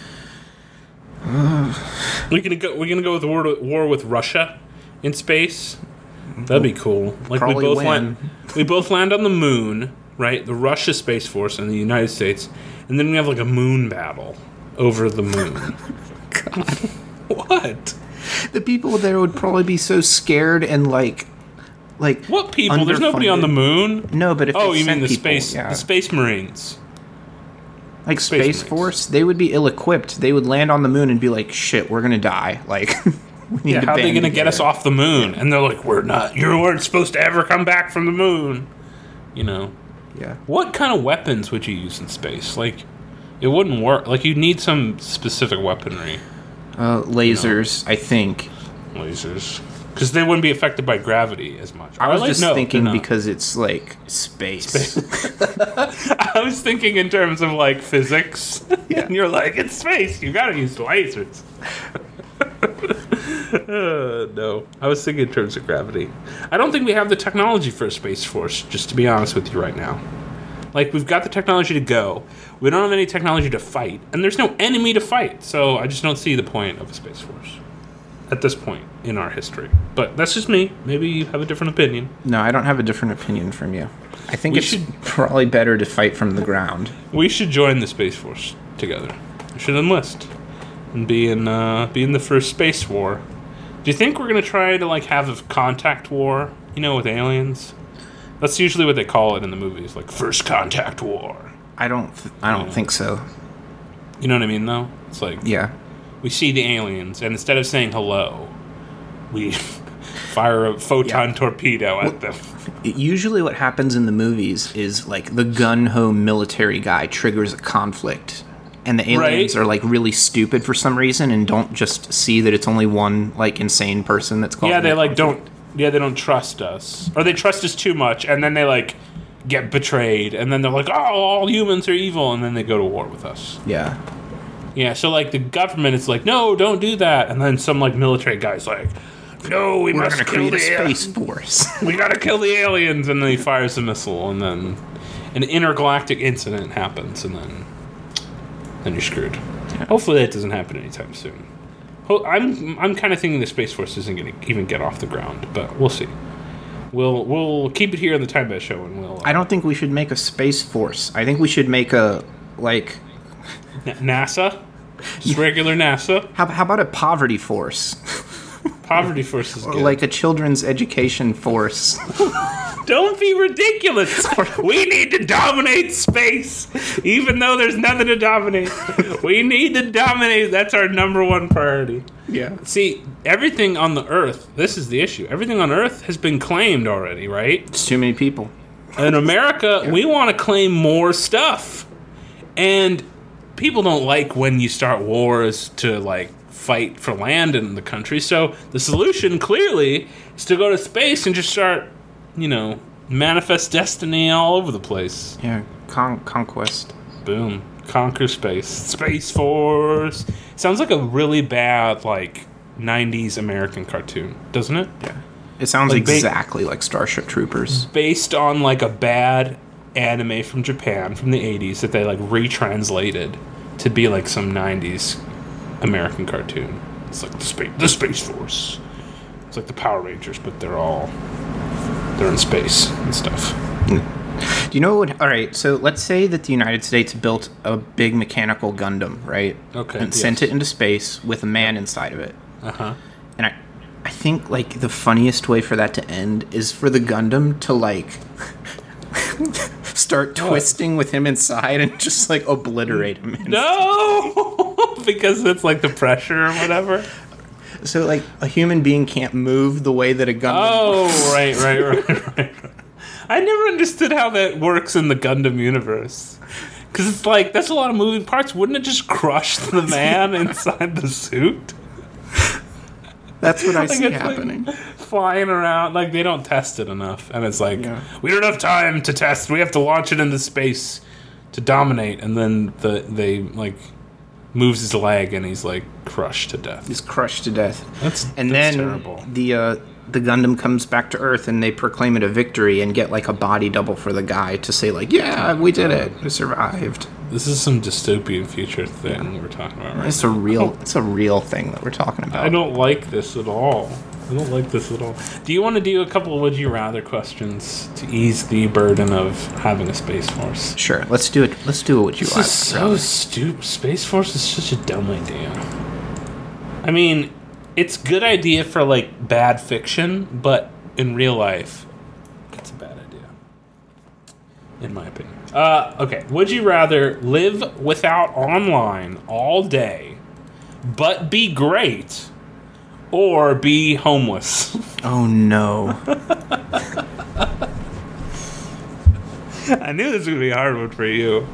[SPEAKER 1] we're gonna go. We're gonna go with war, war with Russia in space. That'd be cool. Like we
[SPEAKER 2] Probably
[SPEAKER 1] both
[SPEAKER 2] win.
[SPEAKER 1] land. We both land on the moon, right? The Russia Space Force and the United States, and then we have like a moon battle over the moon.
[SPEAKER 2] God.
[SPEAKER 1] What?
[SPEAKER 2] The people there would probably be so scared and like, like
[SPEAKER 1] What people? There's nobody on the moon.
[SPEAKER 2] No, but if
[SPEAKER 1] Oh,
[SPEAKER 2] they
[SPEAKER 1] you
[SPEAKER 2] sent
[SPEAKER 1] mean the
[SPEAKER 2] people,
[SPEAKER 1] space?
[SPEAKER 2] yeah.
[SPEAKER 1] The Space Marines.
[SPEAKER 2] like
[SPEAKER 1] Space
[SPEAKER 2] Space
[SPEAKER 1] Marines.
[SPEAKER 2] Force, they would be ill-equipped. They would land on the moon and be like, "Shit, we're gonna die." Like, we need
[SPEAKER 1] Yeah,
[SPEAKER 2] to
[SPEAKER 1] how are they
[SPEAKER 2] band
[SPEAKER 1] going to get us
[SPEAKER 2] together.
[SPEAKER 1] off the moon? And they're like, we're not. You weren't supposed to ever come back from the moon. You know.
[SPEAKER 2] Yeah.
[SPEAKER 1] What kind of weapons would you use in space? Like, it wouldn't work. Like, you'd need some specific weaponry.
[SPEAKER 2] Uh, lasers, I think.
[SPEAKER 1] Lasers. Because they wouldn't be affected by gravity as much.
[SPEAKER 2] I was
[SPEAKER 1] Or, like,
[SPEAKER 2] just
[SPEAKER 1] no,
[SPEAKER 2] thinking
[SPEAKER 1] they're not.
[SPEAKER 2] because it's like space.
[SPEAKER 1] I was thinking in terms of, like, physics.
[SPEAKER 2] Yeah.
[SPEAKER 1] And you're like, it's space. You gotta use lasers. Uh, no. I was thinking in terms of gravity. I don't think we have the technology for a space force, just to be honest with you right now. Like, we've got the technology to go. We don't have any technology to fight. And there's no enemy to fight. So I just don't see the point of a space force at this point in our history. But that's just me. Maybe you have a different opinion.
[SPEAKER 2] No, I don't have a different opinion from you. I think
[SPEAKER 1] We
[SPEAKER 2] it's
[SPEAKER 1] should-
[SPEAKER 2] probably better to fight from the ground.
[SPEAKER 1] We should join the space force together. We should enlist and be in uh, be in the first space war. Do you think we're gonna try to like have a contact war? You know, with aliens. That's usually what they call it in the movies, like first contact war.
[SPEAKER 2] I don't. Th- I don't
[SPEAKER 1] Yeah.
[SPEAKER 2] think so.
[SPEAKER 1] You know what I mean? Though it's like
[SPEAKER 2] Yeah.
[SPEAKER 1] we see the aliens, and instead of saying hello, we fire a photon
[SPEAKER 2] Yeah.
[SPEAKER 1] torpedo at them.
[SPEAKER 2] Usually, what happens in the movies is like the gun ho military guy triggers a conflict, and the aliens
[SPEAKER 1] Right.
[SPEAKER 2] are like really stupid for some reason and don't just see that it's only one like insane person that's causing
[SPEAKER 1] Yeah, they
[SPEAKER 2] the
[SPEAKER 1] like
[SPEAKER 2] conflict.
[SPEAKER 1] don't. Yeah, they don't trust us, or they trust us too much, and then they like get betrayed, and then they're like, "Oh, all humans are evil," and then they go to war with us.
[SPEAKER 2] Yeah.
[SPEAKER 1] Yeah, so like the government is like, "No, don't do that," and then some like military guy's like, "No, we
[SPEAKER 2] We're
[SPEAKER 1] must
[SPEAKER 2] gonna
[SPEAKER 1] kill
[SPEAKER 2] create a
[SPEAKER 1] the
[SPEAKER 2] space force.
[SPEAKER 1] we gotta kill the aliens," and then he fires a missile, and then an intergalactic incident happens, and then then you're screwed. Hopefully, that doesn't happen anytime soon. Ho- I'm I'm kind of thinking the space force isn't going to even get off the ground, but we'll see. We'll we'll keep it here on the Time Best Show, and we'll. Uh,
[SPEAKER 2] I don't think we should make a space force. I think we should make a like
[SPEAKER 1] N- NASA. Just regular NASA.
[SPEAKER 2] How, how about a poverty force?
[SPEAKER 1] Poverty force is
[SPEAKER 2] Or
[SPEAKER 1] good.
[SPEAKER 2] like a children's education force.
[SPEAKER 1] Don't be ridiculous. We need to dominate space, even though there's nothing to dominate. We need to dominate. That's our number one priority.
[SPEAKER 2] Yeah.
[SPEAKER 1] See, everything on the Earth, this is the issue. Everything on Earth has been claimed already, right?
[SPEAKER 2] It's too many people.
[SPEAKER 1] In America, yeah. we want to claim more stuff. And people don't like when you start wars to, like, fight for land in the country. So the solution, clearly, is to go to space and just start, you know, manifest destiny all over the place.
[SPEAKER 2] Yeah, con- conquest.
[SPEAKER 1] Boom. Conquer space. Space Force. Sounds like a really bad, like, nineties American cartoon, doesn't it?
[SPEAKER 2] Yeah. It sounds
[SPEAKER 1] like
[SPEAKER 2] exactly ba- like Starship Troopers.
[SPEAKER 1] Based on, like, a bad anime from Japan from the eighties that they, like, retranslated to be, like, some nineties American cartoon. It's like the space, the Space Force. It's like the Power Rangers, but they're all they're in space and stuff.
[SPEAKER 2] Do you know what? All right, so let's say that the United States built a big mechanical Gundam, right?
[SPEAKER 1] Okay.
[SPEAKER 2] And
[SPEAKER 1] yes.
[SPEAKER 2] sent it into space with a man inside of it.
[SPEAKER 1] Uh huh.
[SPEAKER 2] And I, I think like the funniest way for that to end is for the Gundam to like. Start twisting with him inside and just like obliterate him. Inside.
[SPEAKER 1] No, because it's like the pressure or whatever.
[SPEAKER 2] So like a human being can't move the way that a Gundam.
[SPEAKER 1] Oh, right, right, right, right. I never understood how that works in the Gundam universe. Because it's like that's a lot of moving parts. Wouldn't it just crush the man inside the suit?
[SPEAKER 2] That's what I
[SPEAKER 1] like
[SPEAKER 2] see
[SPEAKER 1] it's
[SPEAKER 2] happening.
[SPEAKER 1] Like flying around, like they don't test it enough, and it's like
[SPEAKER 2] yeah.
[SPEAKER 1] we don't have time to test. We have to launch it into space to dominate, and then the they like moves his leg, and he's like crushed to death.
[SPEAKER 2] He's crushed to death.
[SPEAKER 1] That's
[SPEAKER 2] and
[SPEAKER 1] that's
[SPEAKER 2] then
[SPEAKER 1] terrible.
[SPEAKER 2] the uh, the Gundam comes back to Earth, and they proclaim it a victory, and get like a body double for the guy to say like, yeah, we did it, we survived.
[SPEAKER 1] This is some dystopian future thing yeah. we're talking about, right?
[SPEAKER 2] It's a real, it's a real thing that we're talking about.
[SPEAKER 1] I don't like this at all. I don't like this at all. Do you want to do a couple of would you rather questions to ease the burden of having a Space Force?
[SPEAKER 2] Sure, let's do it. Let's do it. Would you
[SPEAKER 1] this
[SPEAKER 2] rather?
[SPEAKER 1] This is so stupid. Space Force is such a dumb idea. I mean, it's a good idea for like bad fiction, but in real life, it's a bad idea, in my opinion. Uh, okay, would you rather live without online all day, but be great, or be homeless?
[SPEAKER 2] Oh no!
[SPEAKER 1] I knew this was gonna be a hard one for you.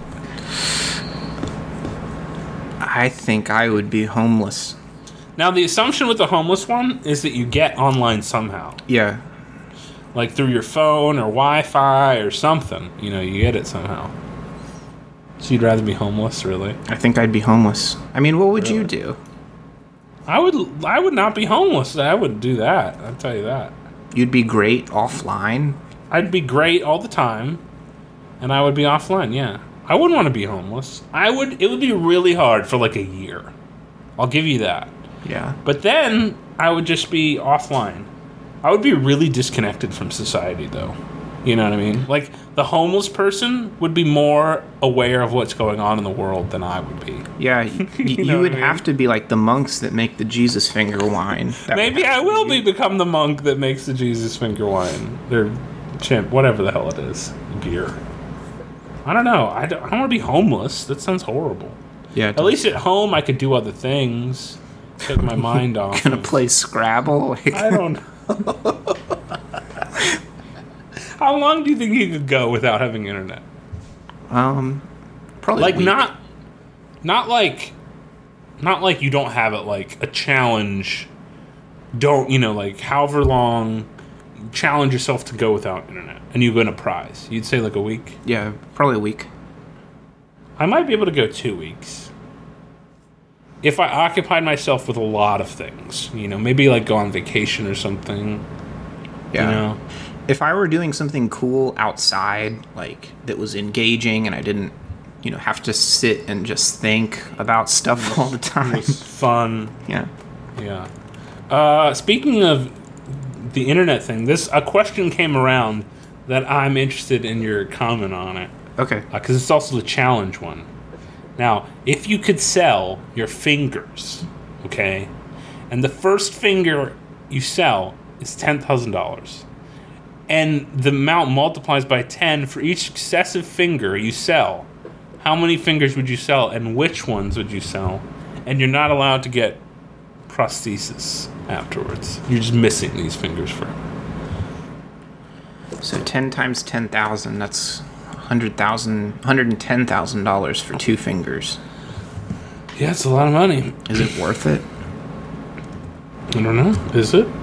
[SPEAKER 2] I think I would be homeless.
[SPEAKER 1] Now, the assumption with the homeless one is that you get online somehow.
[SPEAKER 2] Yeah.
[SPEAKER 1] Like through your phone or Wi-Fi or something. You know, you get it somehow. So you'd rather be homeless, really?
[SPEAKER 2] I think I'd be homeless. I mean, what would really? you do?
[SPEAKER 1] I would I would not be homeless. I wouldn't do that. I'll tell you that.
[SPEAKER 2] You'd be great offline?
[SPEAKER 1] I'd be great all the time. And I would be offline, yeah. I wouldn't want to be homeless. I would. It would be really hard for like a year. I'll give you that.
[SPEAKER 2] Yeah.
[SPEAKER 1] But then I would just be offline. I would be really disconnected from society, though. You know what I mean? Like, the homeless person would be more aware of what's going on in the world than I would be.
[SPEAKER 2] Yeah, y- you,
[SPEAKER 1] you,
[SPEAKER 2] you
[SPEAKER 1] know
[SPEAKER 2] would
[SPEAKER 1] I mean?
[SPEAKER 2] have to be like the monks that make the Jesus finger wine. That
[SPEAKER 1] Maybe I will be become the monk that makes the Jesus finger wine. Or chimp, whatever the hell it is. Beer. I don't know. I don't, I don't want to be homeless. That sounds horrible.
[SPEAKER 2] Yeah.
[SPEAKER 1] At least at home, I could do other things. Take my mind off.
[SPEAKER 2] Gonna play Scrabble? Like,
[SPEAKER 1] I don't know. How long do you think you could go without having internet?
[SPEAKER 2] Um, probably
[SPEAKER 1] like not, not like, not like you don't have it. Like a challenge. Don't you know? Like however long, challenge yourself to go without internet, and you win a prize. You'd say like a week.
[SPEAKER 2] Yeah, probably a week.
[SPEAKER 1] I might be able to go two weeks. If I occupied myself with a lot of things, you know, maybe like go on vacation or something.
[SPEAKER 2] Yeah.
[SPEAKER 1] You know?
[SPEAKER 2] If I were doing something cool outside, like that was engaging, and I didn't, you know, have to sit and just think about stuff all the time.
[SPEAKER 1] It was fun.
[SPEAKER 2] Yeah.
[SPEAKER 1] Yeah. Uh, speaking of the internet thing, this a question came around that I'm interested in your comment on it.
[SPEAKER 2] Okay.
[SPEAKER 1] Because uh, it's also the challenge one. Now, if you could sell your fingers, okay, and the first finger you sell is ten thousand dollars, and the amount multiplies by ten for each successive finger you sell, how many fingers would you sell, and which ones would you sell? And you're not allowed to get prosthesis afterwards. You're just missing these fingers forever.
[SPEAKER 2] So ten times ten thousand, that's one hundred thousand, one hundred ten thousand dollars for two fingers.
[SPEAKER 1] Yeah, it's a lot of money.
[SPEAKER 2] Is it worth it?
[SPEAKER 1] I don't know. Is it?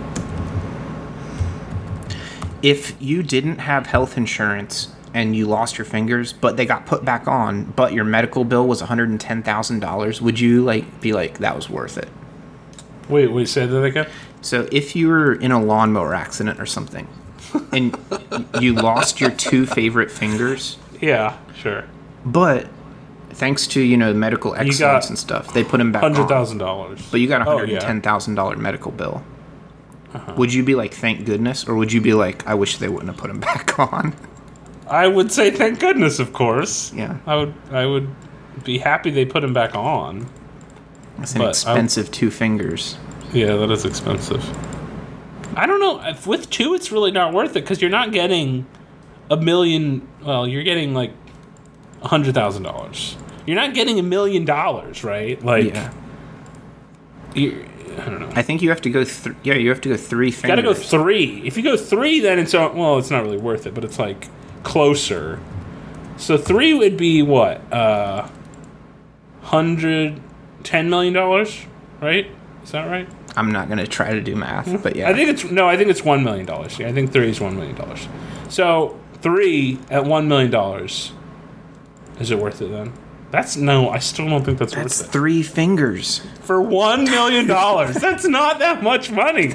[SPEAKER 2] If you didn't have health insurance and you lost your fingers, but they got put back on, but your medical bill was one hundred ten thousand dollars, would you like be like, that was worth it?
[SPEAKER 1] Wait, wait, say that again?
[SPEAKER 2] So if you were in a lawnmower accident or something, and you lost your two favorite fingers,
[SPEAKER 1] Yeah, sure.
[SPEAKER 2] but thanks to, you know, medical
[SPEAKER 1] got
[SPEAKER 2] excellence and stuff, they put them back
[SPEAKER 1] one hundred
[SPEAKER 2] on.
[SPEAKER 1] thousand dollars.
[SPEAKER 2] But you got a
[SPEAKER 1] Oh,
[SPEAKER 2] one hundred
[SPEAKER 1] yeah.
[SPEAKER 2] ten thousand dollars medical bill.
[SPEAKER 1] Uh-huh.
[SPEAKER 2] Would you be like, thank goodness? Or would you be like, I wish they wouldn't have put him back on?
[SPEAKER 1] I would say thank goodness, of course.
[SPEAKER 2] Yeah.
[SPEAKER 1] I would I would be happy they put him back on.
[SPEAKER 2] It's an
[SPEAKER 1] But I-
[SPEAKER 2] expensive two fingers.
[SPEAKER 1] Yeah, that is expensive. I don't know. If with two, it's really not worth it because you're not getting a million. Well, you're getting like a hundred thousand dollars. You're not getting a million dollars, right? Like,
[SPEAKER 2] Yeah.
[SPEAKER 1] you I don't know.
[SPEAKER 2] I think you have to go, th- yeah, you have to go three fingers.
[SPEAKER 1] Got to go three. If you go three, then it's uh, well, it's not really worth it, but it's like closer. So three would be what? Uh, hundred ten million dollars, right? Is that right?
[SPEAKER 2] I'm not going to try to do math, but yeah.
[SPEAKER 1] I think it's no. I think it's one million dollars. Yeah, I think three is one million dollars. So three at one million dollars. Is it worth it then? That's no. I still don't think that's,
[SPEAKER 2] That's
[SPEAKER 1] worth it
[SPEAKER 2] three fingers.
[SPEAKER 1] for one million dollars. That's not that much money.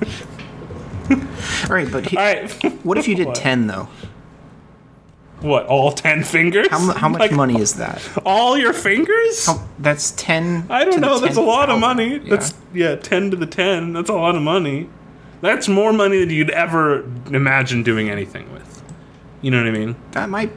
[SPEAKER 2] All right, but he-
[SPEAKER 1] All right.
[SPEAKER 2] what if you did
[SPEAKER 1] What?
[SPEAKER 2] ten, though?
[SPEAKER 1] What? All ten fingers?
[SPEAKER 2] How, mu- how much
[SPEAKER 1] Like,
[SPEAKER 2] money is that?
[SPEAKER 1] All your fingers?
[SPEAKER 2] How, that's ten.
[SPEAKER 1] I
[SPEAKER 2] to
[SPEAKER 1] don't
[SPEAKER 2] the
[SPEAKER 1] know. That's a
[SPEAKER 2] tenth
[SPEAKER 1] lot of
[SPEAKER 2] power.
[SPEAKER 1] money.
[SPEAKER 2] Yeah.
[SPEAKER 1] That's yeah, ten to the ten. That's a lot of money. That's more money than you'd ever imagine doing anything with. You know what I mean?
[SPEAKER 2] That might.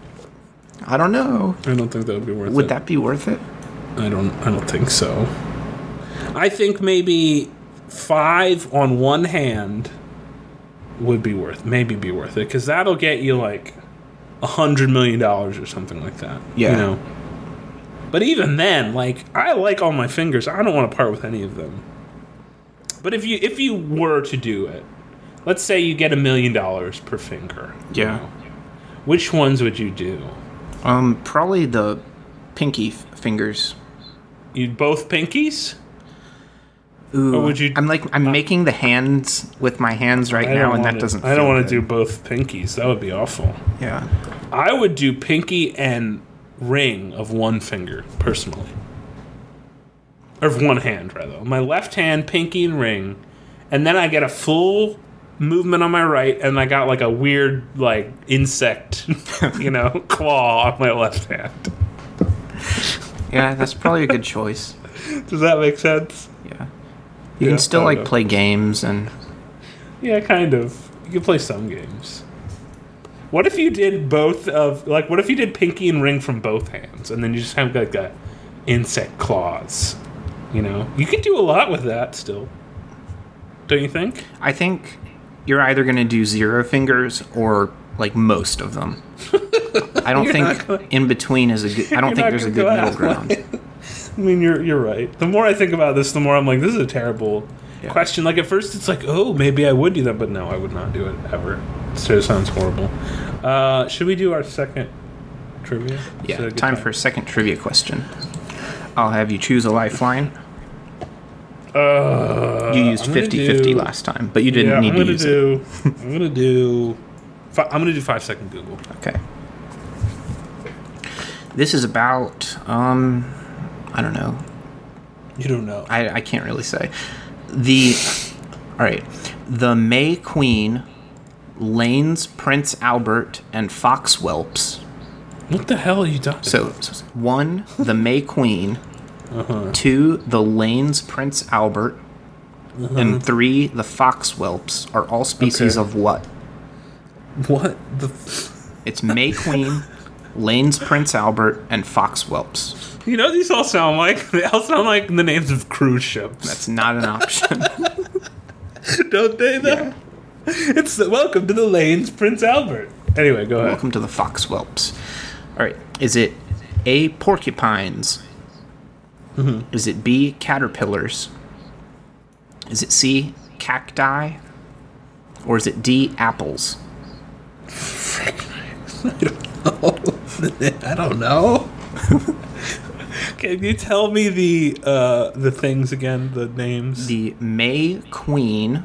[SPEAKER 2] I don't know.
[SPEAKER 1] I don't think that would be worth it.
[SPEAKER 2] Would that be worth it?
[SPEAKER 1] I don't. I don't think so. I think maybe five on one hand would be worth. Maybe be worth it because that'll get you like a hundred million dollars or something like that.
[SPEAKER 2] Yeah.
[SPEAKER 1] You know. But even then, like I like all my fingers. I don't want to part with any of them. But if you if you were to do it, let's say you get a million dollars per finger. you
[SPEAKER 2] Yeah.
[SPEAKER 1] know, which ones would you do?
[SPEAKER 2] Um, probably the pinky f- fingers.
[SPEAKER 1] You both pinkies?
[SPEAKER 2] Ooh,
[SPEAKER 1] Or would you-
[SPEAKER 2] I'm like I'm making the hands with my hands right
[SPEAKER 1] I
[SPEAKER 2] now,
[SPEAKER 1] don't
[SPEAKER 2] and that
[SPEAKER 1] wanna-
[SPEAKER 2] doesn't.
[SPEAKER 1] I don't
[SPEAKER 2] feel
[SPEAKER 1] want to
[SPEAKER 2] good.
[SPEAKER 1] do both pinkies. That would be awful.
[SPEAKER 2] Yeah.
[SPEAKER 1] I would do pinky and ring of one finger, personally. Or of one hand, rather. My left hand, pinky and ring. And then I get a full movement on my right, and I got like a weird, like, insect, you know, claw on my left hand.
[SPEAKER 2] Yeah, that's probably a good choice.
[SPEAKER 1] Does that make sense?
[SPEAKER 2] Yeah. You
[SPEAKER 1] Yeah,
[SPEAKER 2] can still
[SPEAKER 1] I
[SPEAKER 2] like
[SPEAKER 1] know.
[SPEAKER 2] play games and
[SPEAKER 1] Yeah, kind of. You can play some games. What if you did both of, like, what if you did pinky and ring from both hands, and then you just have, like, a insect claws? You know? You could do a lot with that still. Don't you think?
[SPEAKER 2] I think you're either going to do zero fingers or like most of them. I don't
[SPEAKER 1] You're
[SPEAKER 2] think
[SPEAKER 1] not gonna-
[SPEAKER 2] in between is a good. I don't
[SPEAKER 1] You're
[SPEAKER 2] think
[SPEAKER 1] not
[SPEAKER 2] there's a
[SPEAKER 1] gonna
[SPEAKER 2] good
[SPEAKER 1] go
[SPEAKER 2] middle
[SPEAKER 1] out.
[SPEAKER 2] ground.
[SPEAKER 1] I mean, you're you're right. The more I think about this, the more I'm like, this is a terrible
[SPEAKER 2] Yeah.
[SPEAKER 1] question. Like, at first it's like, oh, maybe I would do that, but no, I would not do it, ever. It sort of sounds horrible. Uh, should we do our second trivia? Is it a
[SPEAKER 2] Yeah,
[SPEAKER 1] good
[SPEAKER 2] time for a second trivia question. I'll have you choose a lifeline.
[SPEAKER 1] Uh,
[SPEAKER 2] You used
[SPEAKER 1] I'm gonna
[SPEAKER 2] fifty-fifty
[SPEAKER 1] do-
[SPEAKER 2] last time, but you didn't
[SPEAKER 1] yeah,
[SPEAKER 2] need
[SPEAKER 1] I'm
[SPEAKER 2] to
[SPEAKER 1] gonna
[SPEAKER 2] use it.
[SPEAKER 1] do, I'm gonna do. Fi- I'm gonna do five second Google.
[SPEAKER 2] Okay. This is about um, I don't know.
[SPEAKER 1] You don't know.
[SPEAKER 2] I, I can't really say. The all right, the May Queen, Lane's Prince Albert, and Foxwhelps.
[SPEAKER 1] What the hell are you talking?
[SPEAKER 2] So so one, the May Queen.
[SPEAKER 1] Uh-huh.
[SPEAKER 2] Two, the Lane's Prince Albert. And three, the Foxwhelps are all species
[SPEAKER 1] Okay.
[SPEAKER 2] of what?
[SPEAKER 1] What the? F-
[SPEAKER 2] It's May Queen, Lane's Prince Albert, and Fox Whelps.
[SPEAKER 1] You know, these all sound like they all sound like the names of cruise ships.
[SPEAKER 2] That's not an option.
[SPEAKER 1] Don't they? Though. Yeah. It's the, welcome to the Lane's Prince Albert. Anyway, go ahead.
[SPEAKER 2] Welcome to the Fox Whelps. All right. Is it A, porcupines? Mm-hmm. Is it B, caterpillars? Is it C, cacti? Or is it D, apples?
[SPEAKER 1] I don't know. I don't know. Can you tell me the uh, the things again, the names?
[SPEAKER 2] The May Queen,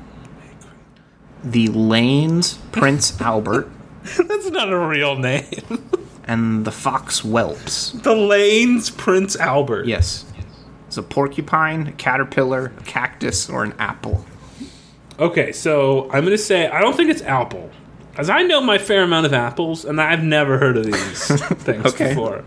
[SPEAKER 2] the Lane's Prince Albert.
[SPEAKER 1] That's not a real name.
[SPEAKER 2] And the Fox Whelps.
[SPEAKER 1] The Lane's Prince Albert.
[SPEAKER 2] Yes. It's a porcupine, a caterpillar, a cactus, or an apple.
[SPEAKER 1] Okay, so I'm going to say I don't think it's apple. Because I know my fair amount of apples, and I've never heard of these things okay. before.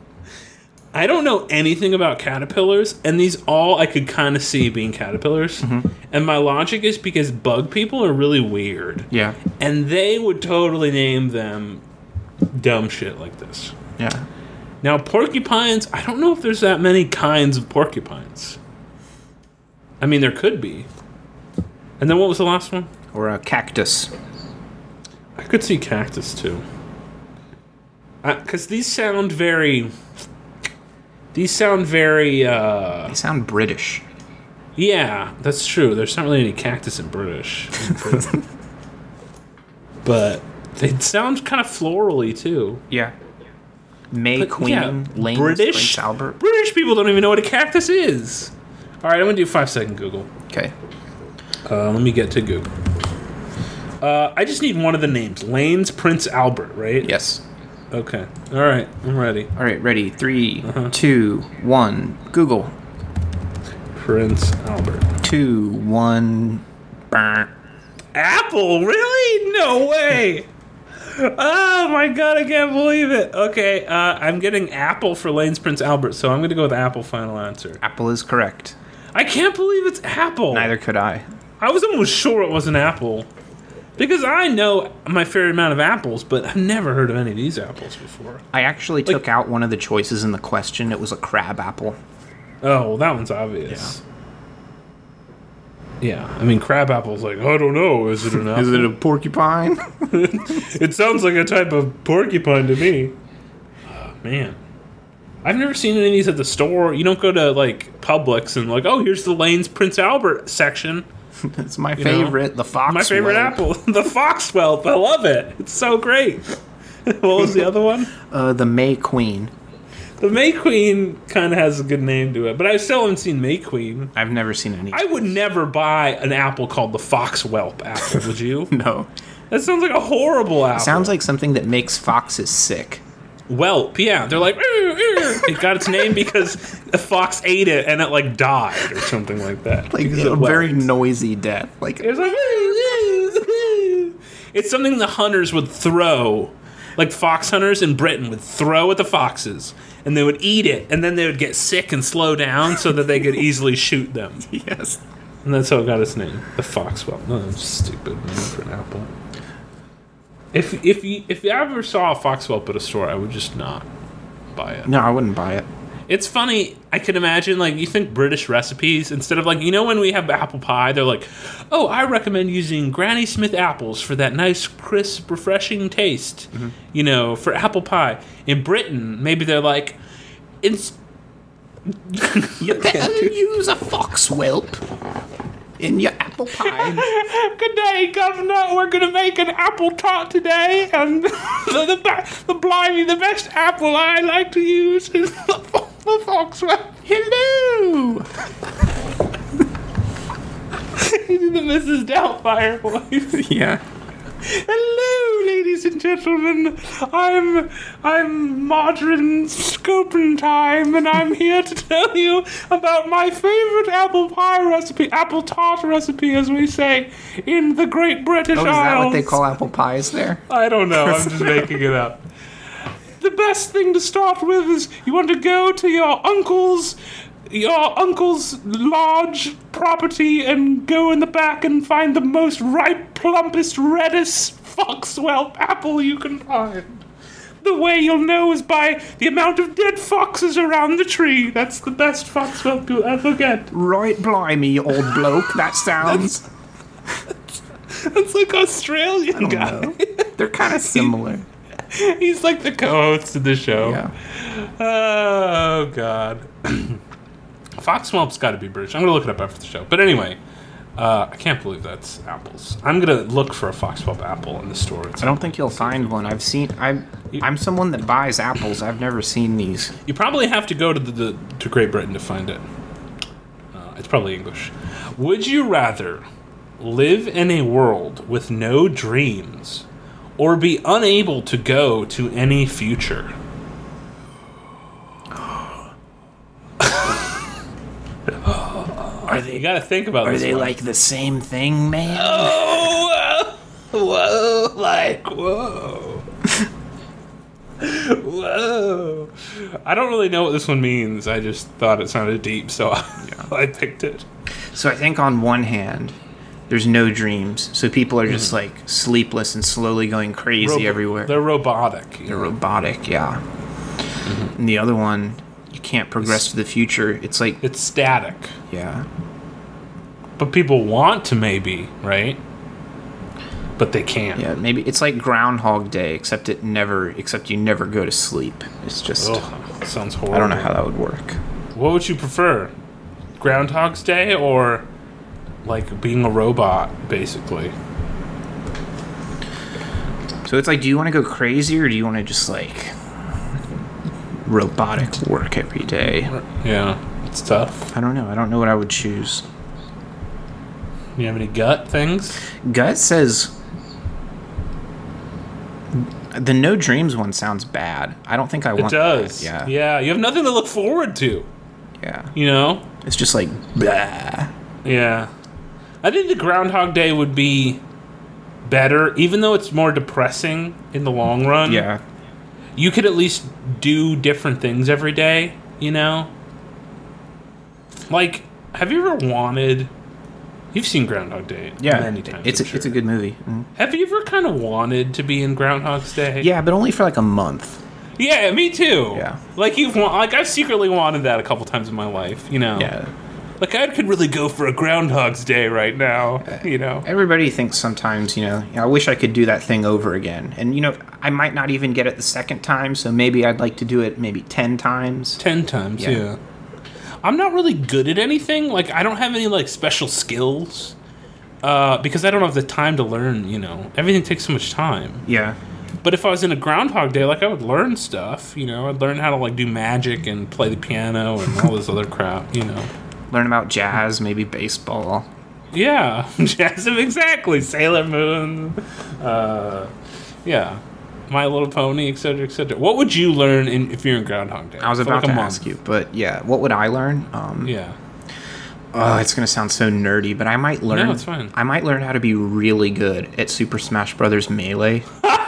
[SPEAKER 1] I don't know anything about caterpillars, and these all I could kind of see being caterpillars. Mm-hmm. And my logic is because bug people are really weird.
[SPEAKER 2] Yeah.
[SPEAKER 1] And they would totally name them dumb shit like this.
[SPEAKER 2] Yeah.
[SPEAKER 1] Now, porcupines, I don't know if there's that many kinds of porcupines. I mean, there could be. And then what was the last one?
[SPEAKER 2] Or a cactus.
[SPEAKER 1] I could see cactus, too. Because these sound very... These sound very, uh...
[SPEAKER 2] They sound British.
[SPEAKER 1] Yeah, that's true. There's not really any cactus in British. In but they sound kind of florally, too.
[SPEAKER 2] Yeah. May but, Queen, yeah, Lane's
[SPEAKER 1] British,
[SPEAKER 2] Prince Albert.
[SPEAKER 1] British people don't even know what a cactus is. All right, I'm going to do five-second Google.
[SPEAKER 2] Okay.
[SPEAKER 1] Uh, let me get to Google. Uh, I just need one of the names. Lane's Prince Albert, right?
[SPEAKER 2] Yes.
[SPEAKER 1] Okay. All right. I'm ready.
[SPEAKER 2] All right. Ready. Three, uh-huh. two, one. Google.
[SPEAKER 1] Prince Albert.
[SPEAKER 2] Two, one. Burr.
[SPEAKER 1] Apple? Really? No way. Oh my god! I can't believe it. Okay. Uh, I'm getting Apple for Lane's Prince Albert, so I'm going to go with Apple. Final answer.
[SPEAKER 2] Apple is correct.
[SPEAKER 1] I can't believe it's Apple.
[SPEAKER 2] Neither could I.
[SPEAKER 1] I was almost sure it was an apple. Because I know my fair amount of apples, but I've never heard of any of these apples before.
[SPEAKER 2] I actually like, took out one of the choices in the question. It was a crab apple.
[SPEAKER 1] Oh, well, that one's obvious. Yeah. Yeah, I mean, crab apple's like, I don't know, is it an apple?
[SPEAKER 2] Is it a porcupine?
[SPEAKER 1] It sounds like a type of porcupine to me. Oh, man. I've never seen any of these at the store. You don't go to, like, Publix and, like, oh, here's the Lane's Prince Albert section.
[SPEAKER 2] It's my you favorite, know? the Fox
[SPEAKER 1] My favorite
[SPEAKER 2] whelp.
[SPEAKER 1] apple, the Fox Whelp. I love it. It's so great. What was the other one?
[SPEAKER 2] Uh, the May Queen.
[SPEAKER 1] The May Queen kind of has a good name to it, but I still haven't seen May Queen.
[SPEAKER 2] I've never seen any.
[SPEAKER 1] I would never buy an apple called the Fox Whelp apple, would you?
[SPEAKER 2] No.
[SPEAKER 1] That sounds like a horrible apple.
[SPEAKER 2] It sounds like something that makes foxes sick.
[SPEAKER 1] Whelp, yeah. They're like, it got its name because a fox ate it and it, like, died or something like that.
[SPEAKER 2] Like a very noisy death. Like,
[SPEAKER 1] it was like, it's something the hunters would throw. Like, fox hunters in Britain would throw at the foxes, and they would eat it, and then they would get sick and slow down so that they could easily shoot them.
[SPEAKER 2] Yes.
[SPEAKER 1] And that's how it got its name, the Fox Whelp. No, that's stupid name for an apple. If if you if you ever saw a fox whelp at a store, I would just not buy it.
[SPEAKER 2] No, I wouldn't buy it.
[SPEAKER 1] It's funny. I can imagine, like, you think British recipes, instead of, like, you know when we have apple pie, they're like, oh, I recommend using Granny Smith apples for that nice, crisp, refreshing taste, mm-hmm. you know, for apple pie. In Britain, maybe they're like, it's...
[SPEAKER 2] you better use a fox whelp in your apple pie.
[SPEAKER 1] Good day, Governor. We're going to make an apple tart today, and the, the, the blimey, the best apple I like to use is the, the Foxwell.
[SPEAKER 2] Hello!
[SPEAKER 1] He's the Missus Doubtfire voice.
[SPEAKER 2] Yeah.
[SPEAKER 1] Hello, ladies and gentlemen. I'm I'm Modern Scopin Time, and I'm here to tell you about my favorite apple pie recipe, apple tart recipe, as we say in the Great British Isles.
[SPEAKER 2] Oh, is that what they call apple pies there?
[SPEAKER 1] I don't know. I'm just making it up. The best thing to start with is you want to go to your uncle's your uncle's large property and go in the back and find the most ripe, plumpest, reddest foxwhelp apple you can find. The way you'll know is by the amount of dead foxes around the tree. That's the best fox milk you'll ever get.
[SPEAKER 2] Right, blimey, old bloke. That sounds.
[SPEAKER 1] That's like Australian guy.
[SPEAKER 2] know. They're kind of similar.
[SPEAKER 1] He's like the co-host of the show.
[SPEAKER 2] Yeah.
[SPEAKER 1] Oh God. Fox milk's got to be British. I'm gonna look it up after the show. But anyway, uh, I can't believe that's apples. I'm gonna look for a Fox Pulp apple in the store. It's
[SPEAKER 2] I don't think you'll find one. I've seen. I'm. I'm someone that buys apples. I've never seen these.
[SPEAKER 1] You probably have to go to the, the to Great Britain to find it. Uh, it's probably English. Would you rather live in a world with no dreams, or be unable to go to any future?
[SPEAKER 2] Are they?
[SPEAKER 1] You got to think about
[SPEAKER 2] Are
[SPEAKER 1] this.
[SPEAKER 2] they
[SPEAKER 1] one.
[SPEAKER 2] like the same thing, man?
[SPEAKER 1] Oh, whoa, like whoa. Whoa. I don't really know what this one means. I just thought it sounded deep, so yeah. I picked it.
[SPEAKER 2] So I think on one hand, there's no dreams, so people are just like sleepless and slowly going crazy
[SPEAKER 1] Robo-
[SPEAKER 2] everywhere.
[SPEAKER 1] They're robotic. you
[SPEAKER 2] They're
[SPEAKER 1] know.
[SPEAKER 2] robotic, yeah. And the other one, you can't progress to the future. It's like,
[SPEAKER 1] It's static.
[SPEAKER 2] yeah,
[SPEAKER 1] But people want to maybe, right? But they can't.
[SPEAKER 2] yeah. Maybe it's like Groundhog Day, except it never, except you never go to sleep. It's just,
[SPEAKER 1] Ugh, sounds horrible.
[SPEAKER 2] I don't know how that would work.
[SPEAKER 1] What would you prefer? Groundhog's Day or like being a robot, basically?
[SPEAKER 2] So it's like, do you want to go crazy or do you want to just like robotic work every day?
[SPEAKER 1] Yeah, it's tough.
[SPEAKER 2] I don't know. I don't know what I would choose.
[SPEAKER 1] You have any gut things?
[SPEAKER 2] Gut says the no dreams one sounds bad. I don't think I
[SPEAKER 1] It
[SPEAKER 2] want
[SPEAKER 1] does.
[SPEAKER 2] that. Yeah.
[SPEAKER 1] Yeah, you have nothing to look forward to,
[SPEAKER 2] Yeah.
[SPEAKER 1] you know?
[SPEAKER 2] It's just like blah.
[SPEAKER 1] Yeah. I think the Groundhog Day would be better, even though it's more depressing in the long run.
[SPEAKER 2] Yeah.
[SPEAKER 1] You could at least do different things every day, you know? Like, have you ever wanted... You've seen Groundhog Day
[SPEAKER 2] Yeah.
[SPEAKER 1] many times,
[SPEAKER 2] It's
[SPEAKER 1] I'm
[SPEAKER 2] a,
[SPEAKER 1] sure.
[SPEAKER 2] it's a good movie. Mhm.
[SPEAKER 1] Have you ever kind of wanted to be in Groundhog's Day?
[SPEAKER 2] Yeah, but only for like a month.
[SPEAKER 1] Yeah, me too.
[SPEAKER 2] Yeah.
[SPEAKER 1] Like you've wa- like I've secretly wanted that a couple times in my life, you know.
[SPEAKER 2] Yeah.
[SPEAKER 1] Like I could really go for a Groundhog's Day right now, you know.
[SPEAKER 2] Everybody thinks sometimes, you know, I wish I could do that thing over again. And, you know, I might not even get it the second time, so maybe I'd like to do it maybe ten times.
[SPEAKER 1] Ten times,
[SPEAKER 2] Yeah.
[SPEAKER 1] yeah. I'm not really good at anything. Like I don't have any like special skills. Uh, because I don't have the time to learn, you know. Everything takes so much time.
[SPEAKER 2] Yeah.
[SPEAKER 1] But if I was in a Groundhog Day, like I would learn stuff, you know. I'd learn how to like do magic and play the piano and all this other crap, you know.
[SPEAKER 2] Learn about jazz, maybe baseball.
[SPEAKER 1] Yeah, Jasmine, exactly. Sailor Moon, uh, yeah, My Little Pony, et cetera, et cetera. What would you learn in, if you're in Groundhog Day?
[SPEAKER 2] I was
[SPEAKER 1] For
[SPEAKER 2] about
[SPEAKER 1] like a
[SPEAKER 2] to
[SPEAKER 1] month?
[SPEAKER 2] ask you, but yeah, what would I learn? Um,
[SPEAKER 1] Yeah.
[SPEAKER 2] Oh, it's gonna sound so nerdy, but I might learn.
[SPEAKER 1] No, it's fine.
[SPEAKER 2] I might learn how to be really good at Super Smash Brothers Melee.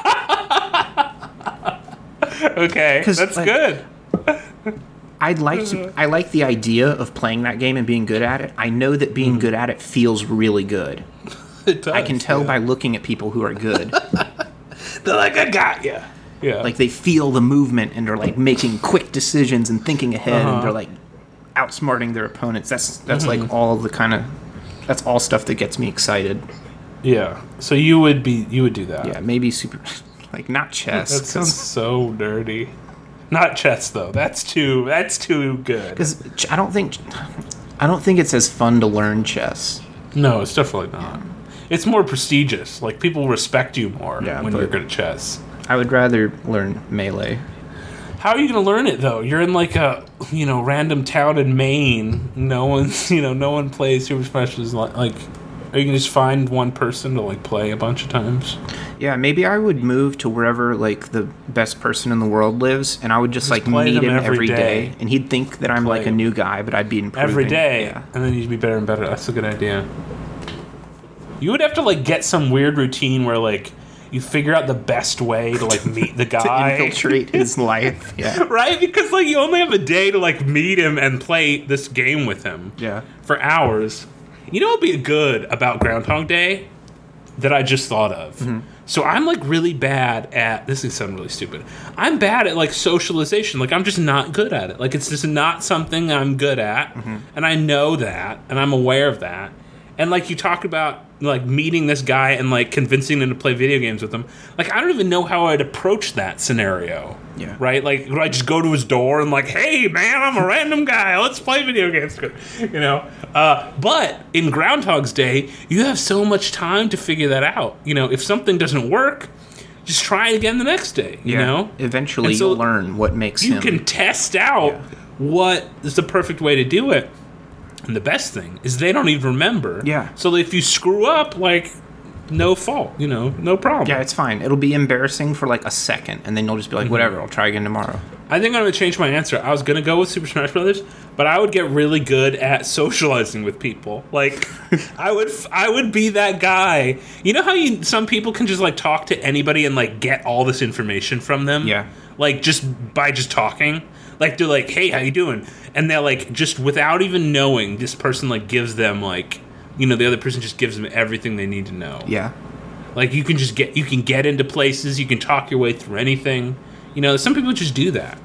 [SPEAKER 1] Okay,
[SPEAKER 2] 'Cause,
[SPEAKER 1] that's
[SPEAKER 2] like,
[SPEAKER 1] good.
[SPEAKER 2] I'd like to. I like the idea of playing that game and being good at it. I know that being good at it feels really good.
[SPEAKER 1] It does,
[SPEAKER 2] I can tell
[SPEAKER 1] yeah.
[SPEAKER 2] by looking at people who are good.
[SPEAKER 1] They're like, I got you. Yeah.
[SPEAKER 2] Like they feel the movement and they're like making quick decisions and thinking ahead
[SPEAKER 1] Uh-huh.
[SPEAKER 2] and they're like outsmarting their opponents. That's that's
[SPEAKER 1] Mm-hmm.
[SPEAKER 2] like all the kind of that's all stuff that gets me excited.
[SPEAKER 1] yeah. So you would be, you would do that.
[SPEAKER 2] Yeah, maybe super like not chess.
[SPEAKER 1] That sounds so nerdy. Not chess though. That's too. That's too good.
[SPEAKER 2] Because I don't think I don't think it's as fun to learn chess.
[SPEAKER 1] No, it's definitely not. It's more prestigious. Like people respect you more
[SPEAKER 2] Yeah,
[SPEAKER 1] when
[SPEAKER 2] but-
[SPEAKER 1] you're good at chess.
[SPEAKER 2] I would rather learn Melee.
[SPEAKER 1] How are you going to learn it though? You're in like a you know random town in Maine. No one's you know no one plays Super Smash. Is like, like are you going to just find one person to like play a bunch of times?
[SPEAKER 2] Yeah, maybe I would move to wherever like the best person in the world lives, and I would just, like
[SPEAKER 1] play
[SPEAKER 2] meet
[SPEAKER 1] them
[SPEAKER 2] him
[SPEAKER 1] every
[SPEAKER 2] every
[SPEAKER 1] day.
[SPEAKER 2] day. and he'd think that I'm
[SPEAKER 1] Play
[SPEAKER 2] like a
[SPEAKER 1] him.
[SPEAKER 2] new guy, but I'd be improving
[SPEAKER 1] Every day,
[SPEAKER 2] Yeah.
[SPEAKER 1] and then you'd be better and better. That's a good idea. You would have to like get some weird routine where like you figure out the best way to like meet the
[SPEAKER 2] To
[SPEAKER 1] guy.
[SPEAKER 2] infiltrate his life. Yeah.
[SPEAKER 1] Right? Because like you only have a day to like meet him and play this game with him
[SPEAKER 2] Yeah.
[SPEAKER 1] for hours. You know what'd be good about Groundhog Day? that I just thought of. Mm-hmm. So I'm like really bad at, this is sound really stupid. I'm bad at like socialization. Like I'm just not good at it. Like it's just not something I'm good at. Mm-hmm. And I know that, and I'm aware of that. And like you talked about like meeting this guy and like convincing him to play video games with him. Like I don't even know how I'd approach that scenario.
[SPEAKER 2] Yeah.
[SPEAKER 1] Right? Like would I just go to his door and like, hey man, I'm a random guy. Let's play video games. You know? Uh, but in Groundhog's Day, you have so much time to figure that out. You know, if something doesn't work, just try it again the next day. You
[SPEAKER 2] yeah.
[SPEAKER 1] know?
[SPEAKER 2] Eventually
[SPEAKER 1] so
[SPEAKER 2] you'll learn what makes
[SPEAKER 1] you
[SPEAKER 2] him.
[SPEAKER 1] can test out
[SPEAKER 2] yeah.
[SPEAKER 1] what is the perfect way to do it. And the best thing is they don't even remember.
[SPEAKER 2] Yeah.
[SPEAKER 1] So if you screw up, like, no fault, you know, no problem.
[SPEAKER 2] Yeah, it's fine. It'll be embarrassing for like a second, and then you'll just be like, mm-hmm. whatever, I'll try again tomorrow.
[SPEAKER 1] I think I'm going to change my answer. I was going to go with Super Smash Brothers, but I would get really good at socializing with people. Like, I would I would be that guy. You know how you some people can just, like, talk to anybody and, like, get all this information from them?
[SPEAKER 2] Yeah.
[SPEAKER 1] Like, just by just talking? Like, they're like, hey, how you doing? And they're like, just without even knowing, this person like gives them like, you know, the other person just gives them everything they need to know.
[SPEAKER 2] Yeah.
[SPEAKER 1] Like you can just get, you can get into places, you can talk your way through anything. You know, some people just do that.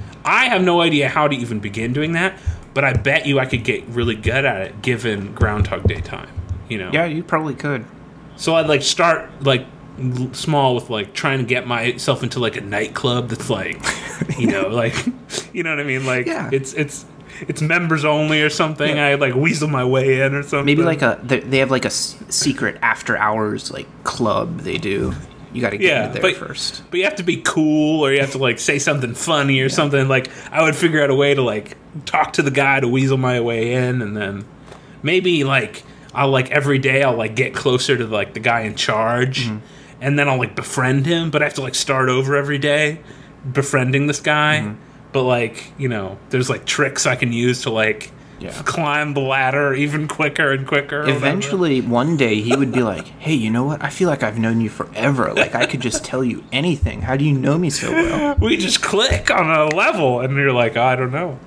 [SPEAKER 1] I have no idea how to even begin doing that, but I bet you I could get really good at it given Groundhog Day time. You know.
[SPEAKER 2] Yeah, you probably could.
[SPEAKER 1] So I'd like start like small with like trying to get myself into like a nightclub that's like, you know, like, you know what I mean? Like
[SPEAKER 2] yeah.
[SPEAKER 1] it's it's it's members only or something. Yeah. I like weasel my way in or something.
[SPEAKER 2] Maybe like a they have like a secret after hours like club they do. You got to get
[SPEAKER 1] yeah,
[SPEAKER 2] into there
[SPEAKER 1] but,
[SPEAKER 2] first.
[SPEAKER 1] But you have to be cool, or you have to like say something funny or yeah. something. Like I would figure out a way to like talk to the guy to weasel my way in, and then maybe like I'll like every day I'll like get closer to like the guy in charge. Mm-hmm. And then I'll, like, befriend him, but I have to, like, start over every day befriending this guy. Mm-hmm. But, like, you know, there's, like, tricks I can use to, like, yeah. climb the ladder even quicker and quicker.
[SPEAKER 2] Eventually, one day, he would be like, hey, you know what? I feel like I've known you forever. Like, I could just tell you anything. How do you know me so well?
[SPEAKER 1] We just click on a level, and you're like, oh, I don't know.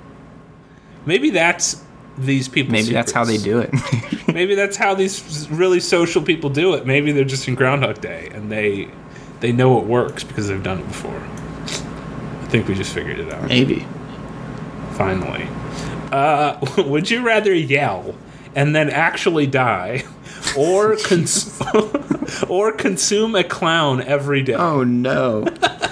[SPEAKER 1] Maybe that's these people.
[SPEAKER 2] Maybe secrets. That's how they do it.
[SPEAKER 1] Maybe that's how these really social people do it. Maybe they're just in Groundhog Day and they they know it works because they've done it before. I think we just figured it out.
[SPEAKER 2] Maybe.
[SPEAKER 1] Finally. Uh, would you rather yell and then actually die, or cons- or consume a clown every day?
[SPEAKER 2] Oh no!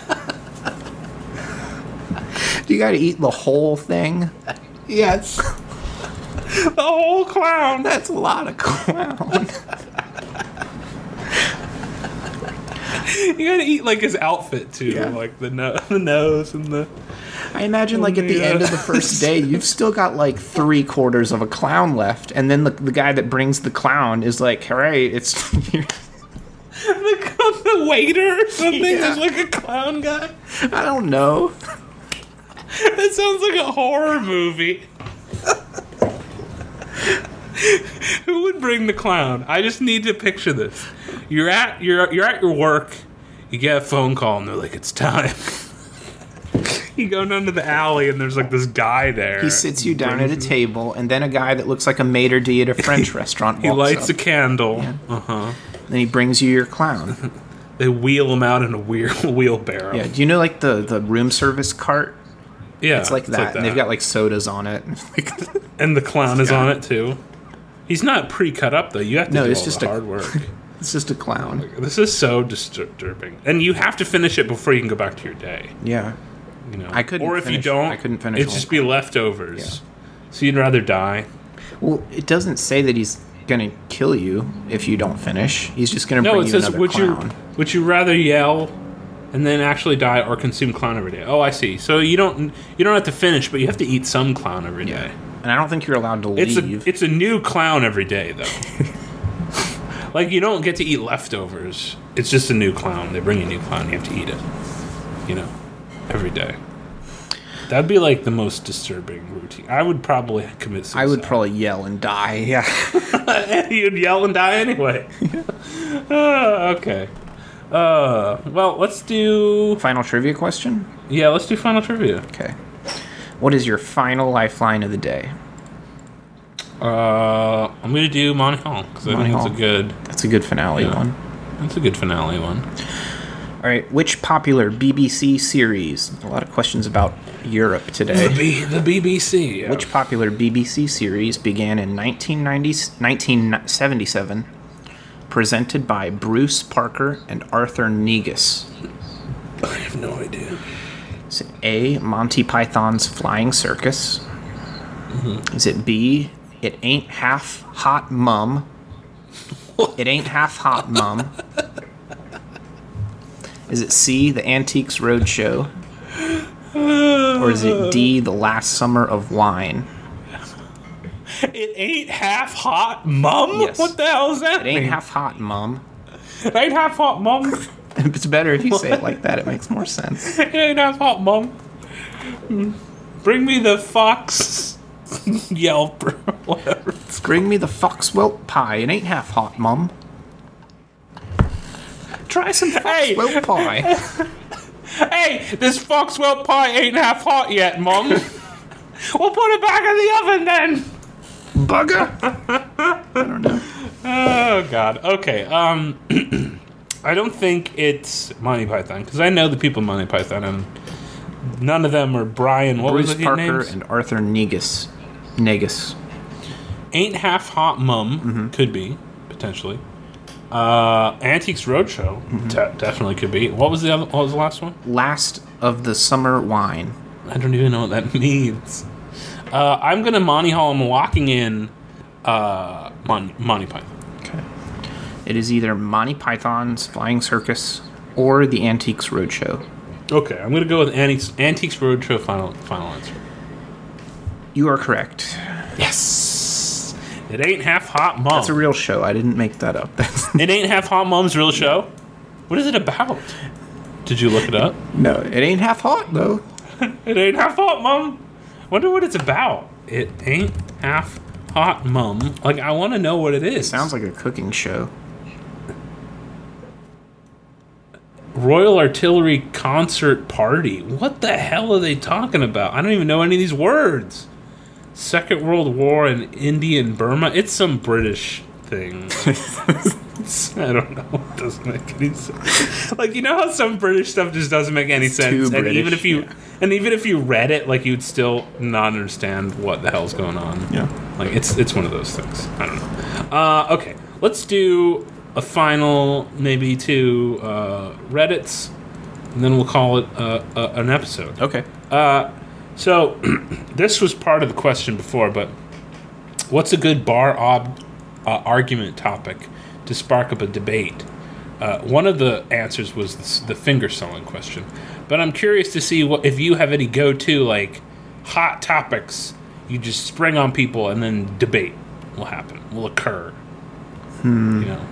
[SPEAKER 2] Do you got to eat the whole thing?
[SPEAKER 1] Yes. The whole clown.
[SPEAKER 2] That's a lot of clown.
[SPEAKER 1] You gotta eat like his outfit too, yeah. like the no- the nose and the.
[SPEAKER 2] I imagine like at the end of the first day, you've still got like three quarters of a clown left, and then the the guy that brings the clown is like, "All right, it's."
[SPEAKER 1] the, the waiter or something
[SPEAKER 2] yeah.
[SPEAKER 1] is like a clown guy.
[SPEAKER 2] I don't know.
[SPEAKER 1] That sounds like a horror movie. Who would bring the clown? I just need to picture this. You're at you're you're at your work. You get a phone call and they're like, "It's time." You go down to the alley and there's like this guy there.
[SPEAKER 2] He sits you down at a table, and then a guy that looks like a maitre d' at a French restaurant walks
[SPEAKER 1] He lights
[SPEAKER 2] up.
[SPEAKER 1] a candle.
[SPEAKER 2] Yeah.
[SPEAKER 1] Uh huh.
[SPEAKER 2] Then he brings you your clown.
[SPEAKER 1] They wheel him out in a wheel wheelbarrow.
[SPEAKER 2] Yeah. Do you know like the the room service cart?
[SPEAKER 1] Yeah,
[SPEAKER 2] it's like,
[SPEAKER 1] it's
[SPEAKER 2] that.
[SPEAKER 1] like that.
[SPEAKER 2] And they've got like sodas on it.
[SPEAKER 1] And the clown is on it too. He's not pre-cut up though. You have to
[SPEAKER 2] no,
[SPEAKER 1] do
[SPEAKER 2] it's
[SPEAKER 1] all
[SPEAKER 2] just
[SPEAKER 1] the
[SPEAKER 2] a,
[SPEAKER 1] hard work.
[SPEAKER 2] It's just a clown.
[SPEAKER 1] This is so disturbing, and you have to finish it before you can go back to your day.
[SPEAKER 2] Yeah,
[SPEAKER 1] you know.
[SPEAKER 2] I couldn't.
[SPEAKER 1] Or if
[SPEAKER 2] finish,
[SPEAKER 1] you don't,
[SPEAKER 2] I couldn't finish.
[SPEAKER 1] It'd just be leftovers. Yeah. So you'd rather die.
[SPEAKER 2] Well, it doesn't say that he's gonna kill you if you don't finish. He's just gonna
[SPEAKER 1] no,
[SPEAKER 2] bring
[SPEAKER 1] it
[SPEAKER 2] you
[SPEAKER 1] says,
[SPEAKER 2] another
[SPEAKER 1] would
[SPEAKER 2] clown.
[SPEAKER 1] you would you rather yell and then actually die, or consume clown every day? Oh, I see. So you don't you don't have to finish, but you have to eat some clown every day.
[SPEAKER 2] Yeah. And I don't think you're allowed to
[SPEAKER 1] it's
[SPEAKER 2] leave.
[SPEAKER 1] A, it's a new clown every day, though. Like, you don't get to eat leftovers. It's just a new clown. They bring you a new clown. You have to eat it. You know, every day. That'd be, like, the most disturbing routine. I would probably commit suicide.
[SPEAKER 2] I would probably yell and die, yeah.
[SPEAKER 1] You'd yell and die anyway. uh, okay. Uh, well, let's do...
[SPEAKER 2] Final trivia question?
[SPEAKER 1] Yeah, let's do final trivia.
[SPEAKER 2] Okay. What is your final lifeline of the day?
[SPEAKER 1] Uh, I'm gonna do Monty Hall because I
[SPEAKER 2] Monty
[SPEAKER 1] think it's
[SPEAKER 2] Hall.
[SPEAKER 1] a good.
[SPEAKER 2] That's a good finale
[SPEAKER 1] Yeah.
[SPEAKER 2] one.
[SPEAKER 1] That's a good finale one.
[SPEAKER 2] All right, which popular B B C series? A lot of questions about Europe today.
[SPEAKER 1] The B, the B B C. Yeah.
[SPEAKER 2] Which popular B B C series began in nineteen ninety, nineteen seventy-seven, presented by Bruce Parker and Arthur Negus?
[SPEAKER 1] I have no idea.
[SPEAKER 2] Is it A, Monty Python's Flying Circus?
[SPEAKER 1] Mm-hmm.
[SPEAKER 2] Is it B, It Ain't Half Hot Mum? It Ain't Half Hot Mum. Is it C, The Antiques Roadshow? Or is it D, The Last Summer of Wine?
[SPEAKER 1] It ain't half hot, mum.
[SPEAKER 2] Yes.
[SPEAKER 1] What the hell is that?
[SPEAKER 2] It ain't
[SPEAKER 1] mean?
[SPEAKER 2] half hot, Mum.
[SPEAKER 1] It ain't half hot, mum.
[SPEAKER 2] It's better if you say it like that. It makes more sense.
[SPEAKER 1] It ain't half hot, mum. Bring me the fox Yelp or whatever. It's
[SPEAKER 2] Bring me the Foxwelt pie. It ain't half hot, Mum. Try some
[SPEAKER 1] Hey.
[SPEAKER 2] Foxwelt pie.
[SPEAKER 1] Hey, this Foxwell pie ain't half hot yet, Mum. We'll put it back in the oven then.
[SPEAKER 2] Bugger. I don't know.
[SPEAKER 1] Oh God. Okay. Um, I don't think it's Monty Python because I know the people in Monty Python, and none of them are Brian. What
[SPEAKER 2] Bruce
[SPEAKER 1] was the
[SPEAKER 2] Parker
[SPEAKER 1] names?
[SPEAKER 2] and Arthur Negus. Negus.
[SPEAKER 1] Ain't half hot, Mum.
[SPEAKER 2] Mm-hmm.
[SPEAKER 1] Could be potentially. Uh, Antiques Roadshow
[SPEAKER 2] Mm-hmm.
[SPEAKER 1] de- definitely could be. What was the other? What was the last one?
[SPEAKER 2] Last of the Summer Wine.
[SPEAKER 1] I don't even know what that means. Uh, I'm gonna Monty Hall. I'm locking in uh, Mon- Monty Python.
[SPEAKER 2] Okay. It is either Monty Python's Flying Circus or the Antiques Roadshow.
[SPEAKER 1] Okay, I'm gonna go with Antiques, Antiques Roadshow. Final final answer.
[SPEAKER 2] You are correct.
[SPEAKER 1] Yes. It ain't half hot, Mum.
[SPEAKER 2] That's a real show. I didn't make that up. That's
[SPEAKER 1] It ain't half hot, Mum's real show. What is it about? Did you look it up?
[SPEAKER 2] no, it ain't half hot though.
[SPEAKER 1] It ain't half hot, Mum. Wonder what it's about. It ain't half hot, Mum. Like I want to know what it is.
[SPEAKER 2] Sounds like a cooking show.
[SPEAKER 1] Royal Artillery Concert Party. What the hell are they talking about? I don't even know any of these words. Second World War in India and Burma. It's some British thing. It's- I don't know. It doesn't make any sense. Like you know how some British stuff just doesn't make any
[SPEAKER 2] It's
[SPEAKER 1] sense,
[SPEAKER 2] too
[SPEAKER 1] and
[SPEAKER 2] British,
[SPEAKER 1] even if you
[SPEAKER 2] yeah.
[SPEAKER 1] and even if you read it, like you'd still not understand what the hell's going on.
[SPEAKER 2] Yeah.
[SPEAKER 1] Like it's it's one of those things. I don't know. Uh, okay, let's do a final, maybe two uh, Reddits, and then we'll call it uh, uh, an episode.
[SPEAKER 2] Okay.
[SPEAKER 1] Uh, so this was part of the question before, but what's a good bar ob- uh, argument topic to spark up a debate? Uh, one of the answers was the, the finger selling question, but I'm curious to see what if you have any go-to like hot topics you just spring on people and then debate will happen, will occur.
[SPEAKER 2] Hmm.
[SPEAKER 1] You know,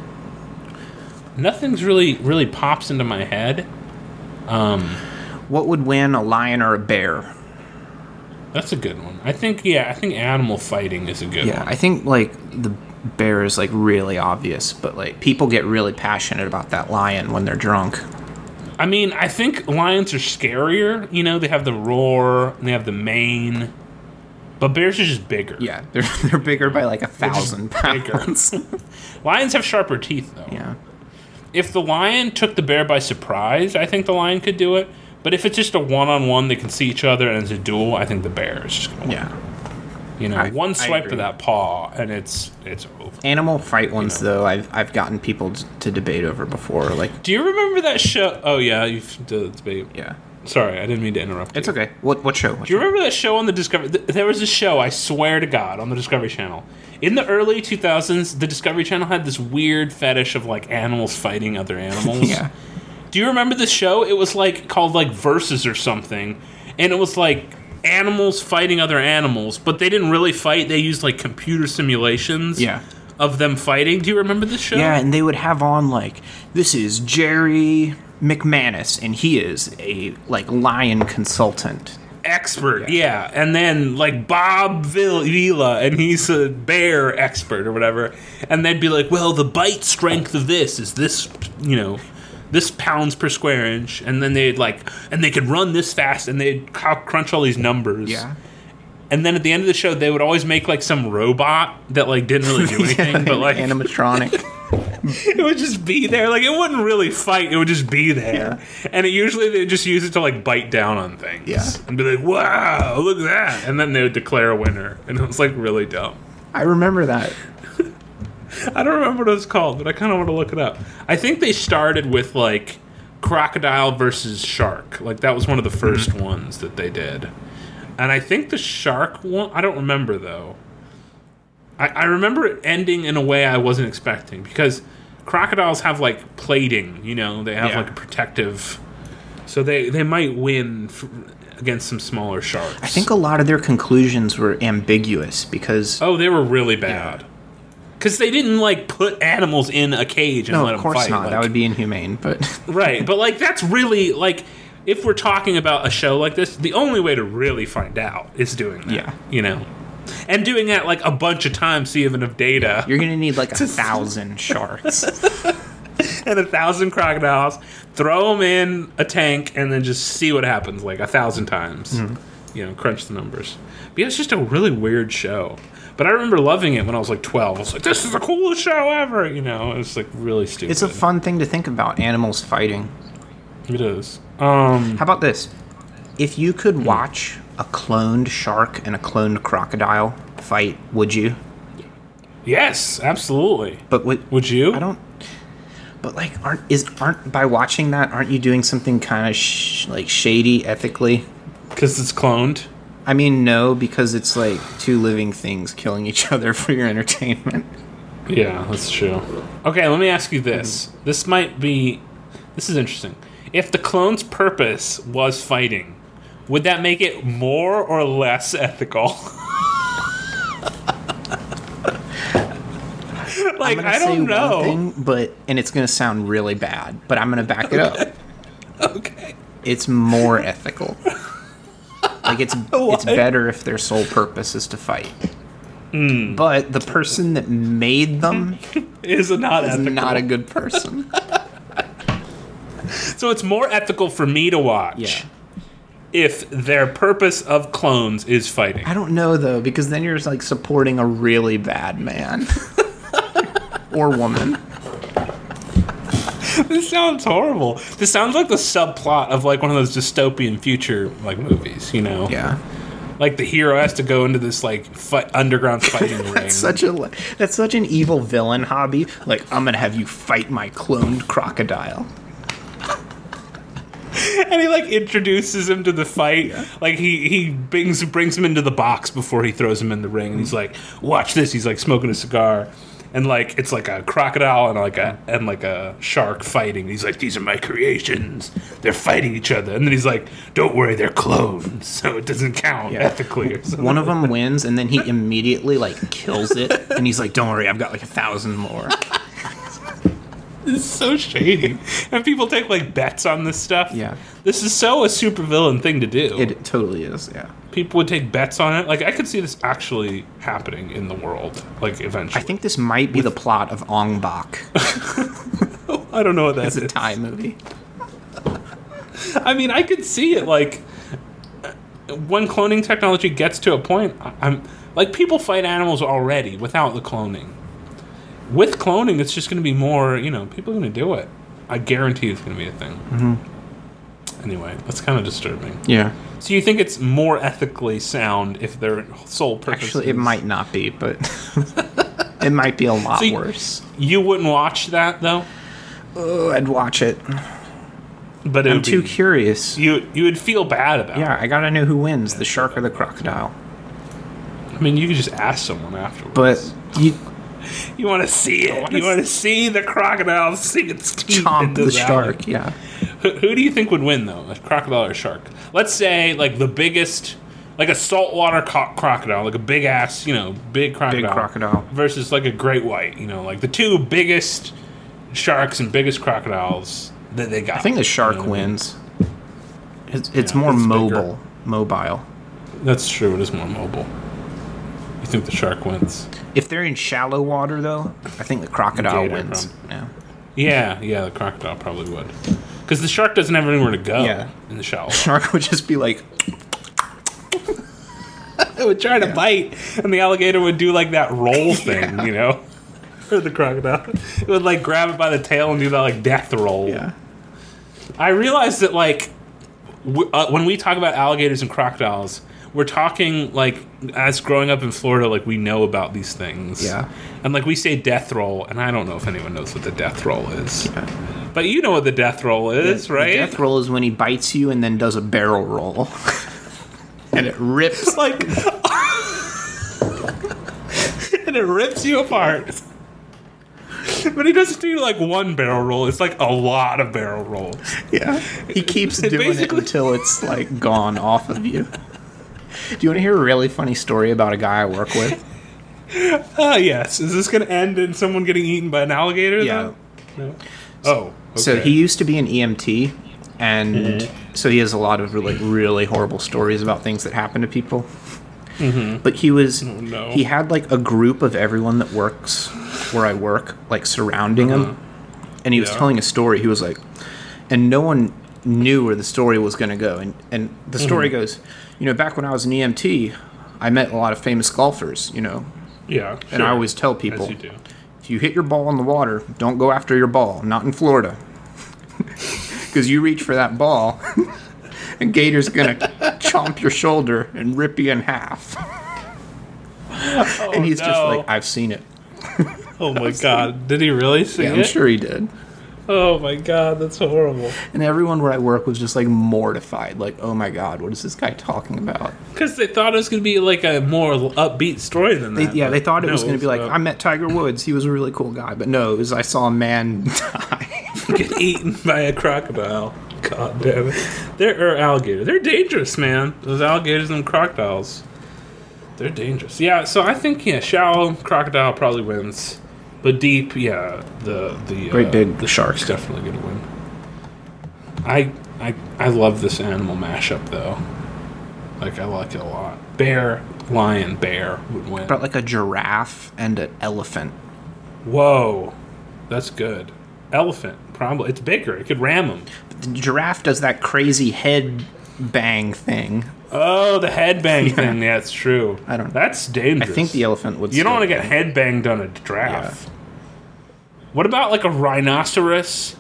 [SPEAKER 1] nothing's really really pops into my head. Um,
[SPEAKER 2] What would win, a lion or a bear?
[SPEAKER 1] That's a good one. I think, yeah, I think animal fighting is a good
[SPEAKER 2] Yeah,
[SPEAKER 1] one.
[SPEAKER 2] I think like the bear is like really obvious, but like people get really passionate about that lion when they're drunk.
[SPEAKER 1] I mean, I think lions are scarier. You know, they have the roar and they have the mane, but bears are just bigger.
[SPEAKER 2] Yeah, they're they're bigger by like a
[SPEAKER 1] just
[SPEAKER 2] thousand
[SPEAKER 1] bigger.
[SPEAKER 2] pounds.
[SPEAKER 1] Lions have sharper teeth, though.
[SPEAKER 2] Yeah.
[SPEAKER 1] If the lion took the bear by surprise, I think the lion could do it. But if it's just a one-on-one, they can see each other and it's a duel, I think the bear is just going to
[SPEAKER 2] Yeah.
[SPEAKER 1] You know,
[SPEAKER 2] I-
[SPEAKER 1] one
[SPEAKER 2] I
[SPEAKER 1] swipe
[SPEAKER 2] agree.
[SPEAKER 1] of that paw and it's it's over.
[SPEAKER 2] Animal fight ones
[SPEAKER 1] know.
[SPEAKER 2] though, I've I've gotten people t- to debate over before. Like,
[SPEAKER 1] Do you remember that show? Oh, yeah, you've done debate.
[SPEAKER 2] yeah,
[SPEAKER 1] Sorry, I didn't mean to interrupt you.
[SPEAKER 2] it's okay. What what show? What
[SPEAKER 1] Do you
[SPEAKER 2] show?
[SPEAKER 1] remember that show on the Discovery? th- There was a show, I swear to God, on the Discovery Channel. In the early two thousands, the Discovery Channel had this weird fetish of like animals fighting other animals.
[SPEAKER 2] Yeah.
[SPEAKER 1] Do you remember this show? It was like called like Versus or something, and it was like animals fighting other animals, but they didn't really fight. They used like computer simulations.
[SPEAKER 2] Yeah.
[SPEAKER 1] Of them fighting. Do you remember this show?
[SPEAKER 2] Yeah, and they would have on like, this is Jerry McManus, and he is a like lion consultant.
[SPEAKER 1] Expert, yeah. And then like Bob Vil- Vila, and he's a bear expert or whatever. And they'd be like, well, the bite strength of this is this, you know, this pounds per square inch. And then they'd like, and they could run this fast, and they'd cr- crunch all these numbers.
[SPEAKER 2] Yeah.
[SPEAKER 1] And then at the end of the show, they would always make like some robot that like didn't really do anything,
[SPEAKER 2] Yeah,
[SPEAKER 1] but like
[SPEAKER 2] animatronic.
[SPEAKER 1] it would just be there. Like it wouldn't really fight; it would just be there.
[SPEAKER 2] Yeah.
[SPEAKER 1] And it usually they would just use it to like bite down on things.
[SPEAKER 2] Yeah.
[SPEAKER 1] And be like, "Wow, look at that!" And then they would declare a winner, and it was like really dumb.
[SPEAKER 2] I remember that.
[SPEAKER 1] I don't remember what it was called, but I kind of want to look it up. I think they started with like crocodile versus shark. Like that was one of the first mm-hmm. ones that they did. And I think the shark one, I don't remember though. I, I remember it ending in a way I wasn't expecting because crocodiles have like plating, you know, they have
[SPEAKER 2] yeah.
[SPEAKER 1] like a protective, so they, they might win f- against some smaller sharks.
[SPEAKER 2] I think a lot of their conclusions were ambiguous because...
[SPEAKER 1] Oh, they were really bad. Because they didn't, like, put animals in a cage and
[SPEAKER 2] no,
[SPEAKER 1] let them fight.
[SPEAKER 2] No, of course not.
[SPEAKER 1] Like,
[SPEAKER 2] that would be inhumane, but...
[SPEAKER 1] Right, but, like, that's really, like, if we're talking about a show like this, the only way to really find out is doing that.
[SPEAKER 2] Yeah.
[SPEAKER 1] You know? And doing that, like, a bunch of times so you have enough data.
[SPEAKER 2] You're going to need, like, a thousand sharks.
[SPEAKER 1] And a thousand crocodiles. Throw them in a tank and then just see what happens, like, a thousand times. Mm-hmm. You know, crunch the numbers. But yeah, it's just a really weird show. But I remember loving it when I was like twelve. I was like, this is the coolest show ever. You know, it was like really stupid.
[SPEAKER 2] It's a fun thing to think about, animals fighting.
[SPEAKER 1] It is. Um,
[SPEAKER 2] How about this? If you could watch a cloned shark and a cloned crocodile fight, would you?
[SPEAKER 1] Yes, absolutely.
[SPEAKER 2] But would,
[SPEAKER 1] would you?
[SPEAKER 2] I don't. But like, aren't is aren't by watching that, aren't you doing something kind of sh- like shady ethically?
[SPEAKER 1] Because it's cloned.
[SPEAKER 2] I mean, no, because it's like two living things killing each other for your entertainment.
[SPEAKER 1] Yeah, that's true. Okay, let me ask you this. Mm-hmm. This might be... This is interesting. If the clone's purpose was fighting, would that make it more or less ethical? Like, I don't know.
[SPEAKER 2] One thing, but, and it's going to sound really bad, but I'm going to back it
[SPEAKER 1] okay.
[SPEAKER 2] up.
[SPEAKER 1] Okay.
[SPEAKER 2] It's more ethical. Like, it's it's better if their sole purpose is to fight.
[SPEAKER 1] Mm.
[SPEAKER 2] But the person that made them
[SPEAKER 1] is not
[SPEAKER 2] is
[SPEAKER 1] ethical.
[SPEAKER 2] not a good person.
[SPEAKER 1] So it's more ethical for me to watch
[SPEAKER 2] yeah.
[SPEAKER 1] if their purpose of clones is fighting.
[SPEAKER 2] I don't know, though, because then you're like supporting a really bad man. Or woman.
[SPEAKER 1] This sounds horrible. This sounds like the subplot of like one of those dystopian future like movies, you know?
[SPEAKER 2] Yeah.
[SPEAKER 1] Like the hero has to go into this like fight, underground fighting ring.
[SPEAKER 2] That's such a that's such an evil villain hobby. Like, I'm gonna have you fight my cloned crocodile.
[SPEAKER 1] And he like introduces him to the fight.
[SPEAKER 2] Yeah.
[SPEAKER 1] Like he he brings brings him into the box before he throws him in the ring, and he's like, "Watch this." He's like smoking a cigar. And like it's like a crocodile and like a and like a shark fighting. And he's like, "These are my creations. They're fighting each other." And then he's like, "Don't worry, they're clones, so it doesn't count
[SPEAKER 2] yeah.
[SPEAKER 1] ethically." Or something.
[SPEAKER 2] One of them wins, and then he immediately like kills it, and he's like, "Don't worry, I've got like a thousand more."
[SPEAKER 1] It's so shady, and people take like bets on this stuff.
[SPEAKER 2] Yeah,
[SPEAKER 1] this is so a supervillain thing to do.
[SPEAKER 2] It totally is. Yeah.
[SPEAKER 1] People would take bets on it. Like, I could see this actually happening in the world, like, eventually.
[SPEAKER 2] I think this might be With... the plot of Ong Bak.
[SPEAKER 1] I don't know what that
[SPEAKER 2] it's
[SPEAKER 1] is.
[SPEAKER 2] It's a Thai movie.
[SPEAKER 1] I mean, I could see it, like, when cloning technology gets to a point, I'm like, people fight animals already without the cloning. With cloning, it's just going to be more, you know, people are going to do it. I guarantee it's going to be a thing.
[SPEAKER 2] Mm-hmm.
[SPEAKER 1] Anyway, that's kind of disturbing.
[SPEAKER 2] Yeah.
[SPEAKER 1] So you think it's more ethically sound if their sole purpose
[SPEAKER 2] Actually,
[SPEAKER 1] is...
[SPEAKER 2] it might not be, but it might be a lot
[SPEAKER 1] so you,
[SPEAKER 2] worse.
[SPEAKER 1] You wouldn't watch that, though?
[SPEAKER 2] Oh, I'd watch it.
[SPEAKER 1] But it
[SPEAKER 2] I'm too be, curious.
[SPEAKER 1] You you would feel bad about
[SPEAKER 2] yeah,
[SPEAKER 1] it.
[SPEAKER 2] Yeah, I gotta know who wins, the shark or the crocodile.
[SPEAKER 1] I mean, you could just ask someone afterwards.
[SPEAKER 2] But you...
[SPEAKER 1] You want to see it. You want to see the crocodile sink its teeth
[SPEAKER 2] chomp
[SPEAKER 1] into
[SPEAKER 2] the
[SPEAKER 1] the
[SPEAKER 2] shark, yeah.
[SPEAKER 1] Who, who do you think would win, though? A crocodile or a shark? Let's say, like, the biggest... Like a saltwater co- crocodile. Like a big-ass, you know, big crocodile.
[SPEAKER 2] Big crocodile.
[SPEAKER 1] Versus, like, a great white. You know, like the two biggest sharks and biggest crocodiles that they got.
[SPEAKER 2] I think the shark
[SPEAKER 1] you know
[SPEAKER 2] wins. I mean? It's, it's
[SPEAKER 1] yeah,
[SPEAKER 2] more
[SPEAKER 1] it's
[SPEAKER 2] mobile.
[SPEAKER 1] Bigger.
[SPEAKER 2] Mobile.
[SPEAKER 1] That's true. It is more mobile. You think the shark wins?
[SPEAKER 2] If they're in shallow water, though, I think the crocodile
[SPEAKER 1] Gator,
[SPEAKER 2] wins.
[SPEAKER 1] probably.
[SPEAKER 2] Yeah.
[SPEAKER 1] yeah, yeah, the crocodile probably would. Because the shark doesn't have anywhere to go
[SPEAKER 2] yeah.
[SPEAKER 1] in the shallow water.
[SPEAKER 2] Shark would just be like...
[SPEAKER 1] It would try to bite, and the alligator would do like that roll thing,
[SPEAKER 2] Yeah.
[SPEAKER 1] you know, or the crocodile. It would like grab it by the tail and do that like death roll.
[SPEAKER 2] Yeah.
[SPEAKER 1] I realized that like w- uh, when we talk about alligators and crocodiles, we're talking like as growing up in Florida, like we know about these things.
[SPEAKER 2] Yeah.
[SPEAKER 1] And like we say death roll, and I don't know if anyone knows what the death roll is.
[SPEAKER 2] Yeah.
[SPEAKER 1] But you know what the death roll is,
[SPEAKER 2] The
[SPEAKER 1] right?
[SPEAKER 2] death roll is when he bites you and then does a barrel roll. And it rips.
[SPEAKER 1] like and it rips you apart. But he doesn't do like one barrel roll, it's like a lot of barrel rolls.
[SPEAKER 2] Yeah. He keeps
[SPEAKER 1] It
[SPEAKER 2] doing it
[SPEAKER 1] basically-
[SPEAKER 2] until it's like gone off of you. Do you want to hear a really funny story about a guy I work with?
[SPEAKER 1] Ah, yes. Is this going to end in someone getting eaten by an alligator?
[SPEAKER 2] Yeah.
[SPEAKER 1] Then? No. Oh. Okay.
[SPEAKER 2] So he used to be an E M T, and so he has a lot of really, really horrible stories about things that happen to people. Mm-hmm. But he was,
[SPEAKER 1] no.
[SPEAKER 2] he had like a group of everyone that works where I work, like surrounding him, and he was
[SPEAKER 1] Yeah.
[SPEAKER 2] telling a story. He was like, and no one knew where the story was going to go, and and the story goes, you know, back when I was an E M T, I met a lot of famous golfers, you know,
[SPEAKER 1] Yeah.
[SPEAKER 2] and I
[SPEAKER 1] sure.
[SPEAKER 2] always tell
[SPEAKER 1] As
[SPEAKER 2] people,
[SPEAKER 1] you do.
[SPEAKER 2] if you hit your ball in the water, don't go after your ball. Not in Florida. Because you reach for that ball, and Gator's going to chomp your shoulder and rip you in half.
[SPEAKER 1] Oh,
[SPEAKER 2] and he's just
[SPEAKER 1] no.
[SPEAKER 2] like, I've seen it.
[SPEAKER 1] Oh my god. Did he really see
[SPEAKER 2] Yeah,
[SPEAKER 1] it?
[SPEAKER 2] I'm sure he did.
[SPEAKER 1] Oh my god, that's horrible.
[SPEAKER 2] And everyone where I work was just like mortified. Like, oh my god, what is this guy talking about?
[SPEAKER 1] Because they thought it was going to be like a more upbeat story than
[SPEAKER 2] They,
[SPEAKER 1] that.
[SPEAKER 2] yeah, they thought it
[SPEAKER 1] No,
[SPEAKER 2] was going to be like,
[SPEAKER 1] uh,
[SPEAKER 2] I met Tiger Woods. He was a really cool guy. But no, it was I saw a man die.
[SPEAKER 1] get eaten by a crocodile. God damn it. They're or alligator. They're dangerous, man. Those alligators and crocodiles. They're dangerous. Yeah, so I think yeah, shallow crocodile probably wins. But deep, yeah, the the
[SPEAKER 2] Great
[SPEAKER 1] uh,
[SPEAKER 2] big
[SPEAKER 1] the
[SPEAKER 2] sharks.
[SPEAKER 1] definitely gonna win. I I I love this animal mashup though. Like I like it a lot. Bear, lion, bear would win.
[SPEAKER 2] About like a giraffe and an elephant.
[SPEAKER 1] Whoa, that's good. Elephant, probably. It's bigger. It could ram him.
[SPEAKER 2] The giraffe does that crazy head bang thing.
[SPEAKER 1] Oh, the headbang thing. Yeah, it's true.
[SPEAKER 2] I don't-
[SPEAKER 1] That's
[SPEAKER 2] I
[SPEAKER 1] dangerous.
[SPEAKER 2] think the elephant would.
[SPEAKER 1] You don't
[SPEAKER 2] still
[SPEAKER 1] want to get
[SPEAKER 2] win.
[SPEAKER 1] headbanged on a giraffe. What about like a rhinoceros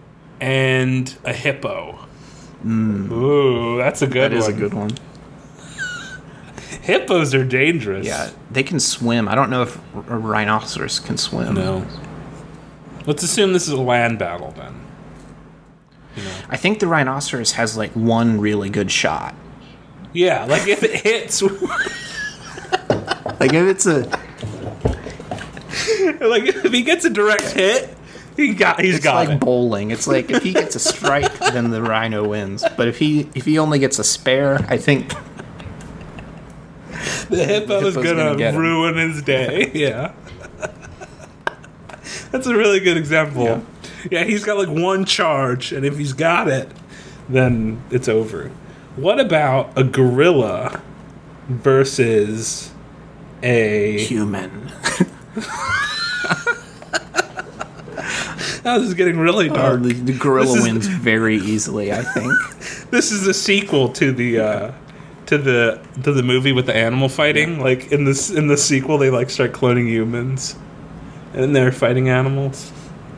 [SPEAKER 1] and a hippo? Ooh, that's a good
[SPEAKER 2] That
[SPEAKER 1] one.
[SPEAKER 2] is a good one.
[SPEAKER 1] Hippos are dangerous.
[SPEAKER 2] Yeah, they can swim. I don't know if a rhinoceros can swim.
[SPEAKER 1] No. Let's assume this is a land battle then.
[SPEAKER 2] I think the rhinoceros has like one really good shot.
[SPEAKER 1] Yeah, like if it hits, like
[SPEAKER 2] Like if it's a,
[SPEAKER 1] if he gets a direct hit, he got he's
[SPEAKER 2] it's
[SPEAKER 1] got
[SPEAKER 2] like
[SPEAKER 1] it.
[SPEAKER 2] bowling. It's like if he gets a strike, then the rhino wins. But if he if he only gets a spare, I think
[SPEAKER 1] The hippo is
[SPEAKER 2] hippo's
[SPEAKER 1] gonna,
[SPEAKER 2] gonna get him.
[SPEAKER 1] ruin his day. Yeah. That's a really good example.
[SPEAKER 2] Yeah.
[SPEAKER 1] Yeah. He's got like one charge, and if he's got it, then it's over. What about a gorilla versus a...
[SPEAKER 2] human.
[SPEAKER 1] Oh, this is getting really
[SPEAKER 2] Uh,
[SPEAKER 1] dark.
[SPEAKER 2] the, the gorilla
[SPEAKER 1] This is-
[SPEAKER 2] wins very easily, I think.
[SPEAKER 1] This is a sequel to the... Uh, to the to the movie with the animal fighting. Like in this in the sequel, they like start cloning humans, and they're fighting animals.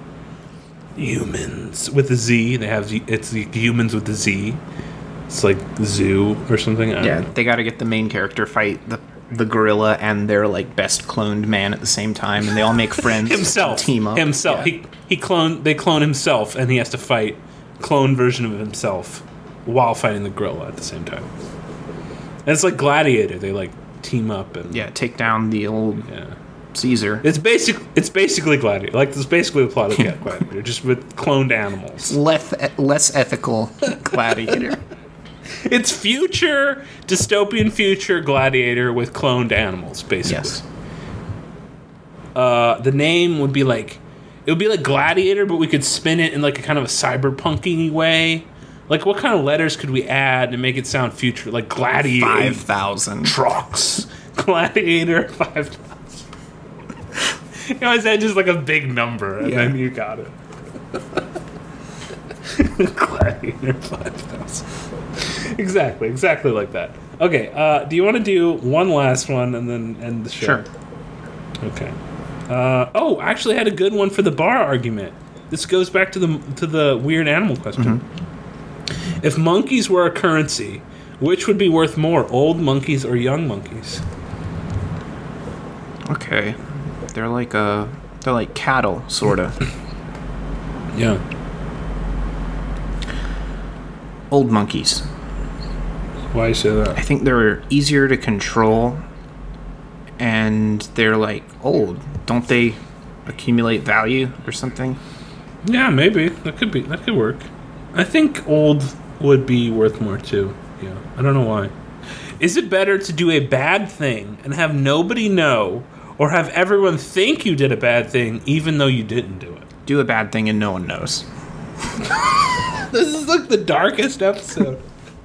[SPEAKER 1] Humans with a Z. They have Z, it's the humans with the Z. It's like zoo or something. I don't
[SPEAKER 2] Yeah,
[SPEAKER 1] know.
[SPEAKER 2] they got to get the main character fight the the gorilla and their like best cloned man at the same time, and they all make friends.
[SPEAKER 1] himself.
[SPEAKER 2] and team up.
[SPEAKER 1] Himself.
[SPEAKER 2] Yeah.
[SPEAKER 1] He he clone. They clone himself, and he has to fight clone version of himself while fighting the gorilla at the same time. And it's like Gladiator. They like team up and
[SPEAKER 2] yeah, take down the old
[SPEAKER 1] yeah.
[SPEAKER 2] Caesar.
[SPEAKER 1] It's basic. It's basically Gladiator. Like it's basically the plot of yeah, Gladiator, just with cloned animals.
[SPEAKER 2] less less ethical gladiator.
[SPEAKER 1] It's future dystopian future Gladiator with cloned animals, basically.
[SPEAKER 2] Yes.
[SPEAKER 1] Uh, the name would be like it would be like Gladiator, but we could spin it in like a kind of a cyberpunky way. Like, what kind of letters could we add to make it sound future? Like Gladiator
[SPEAKER 2] Five thousand.
[SPEAKER 1] trucks, Gladiator five thousand. You know, is that just like a big number, and
[SPEAKER 2] Yeah.
[SPEAKER 1] then you got it. Gladiator five thousand. Exactly, exactly like that. Okay, uh, do you want to do one last one and then end the show?
[SPEAKER 2] Sure.
[SPEAKER 1] Okay. Uh, oh, I actually had a good one for the bar argument. This goes back to the to the weird animal question. Mm-hmm. If monkeys were a currency, which would be worth more, old monkeys or young monkeys?
[SPEAKER 2] Okay, they're like uh they're like cattle, sorta.
[SPEAKER 1] Yeah.
[SPEAKER 2] Old monkeys.
[SPEAKER 1] Why you say that?
[SPEAKER 2] I think they're easier to control, and they're like old. Don't they accumulate value or something?
[SPEAKER 1] Yeah, maybe that could be that could work. I think old would be worth more too. Yeah, I don't know why. Is it better to do a bad thing and have nobody know, or have everyone think you did a bad thing even though you didn't do it?
[SPEAKER 2] Do a bad thing and no one knows.
[SPEAKER 1] This is like the darkest episode.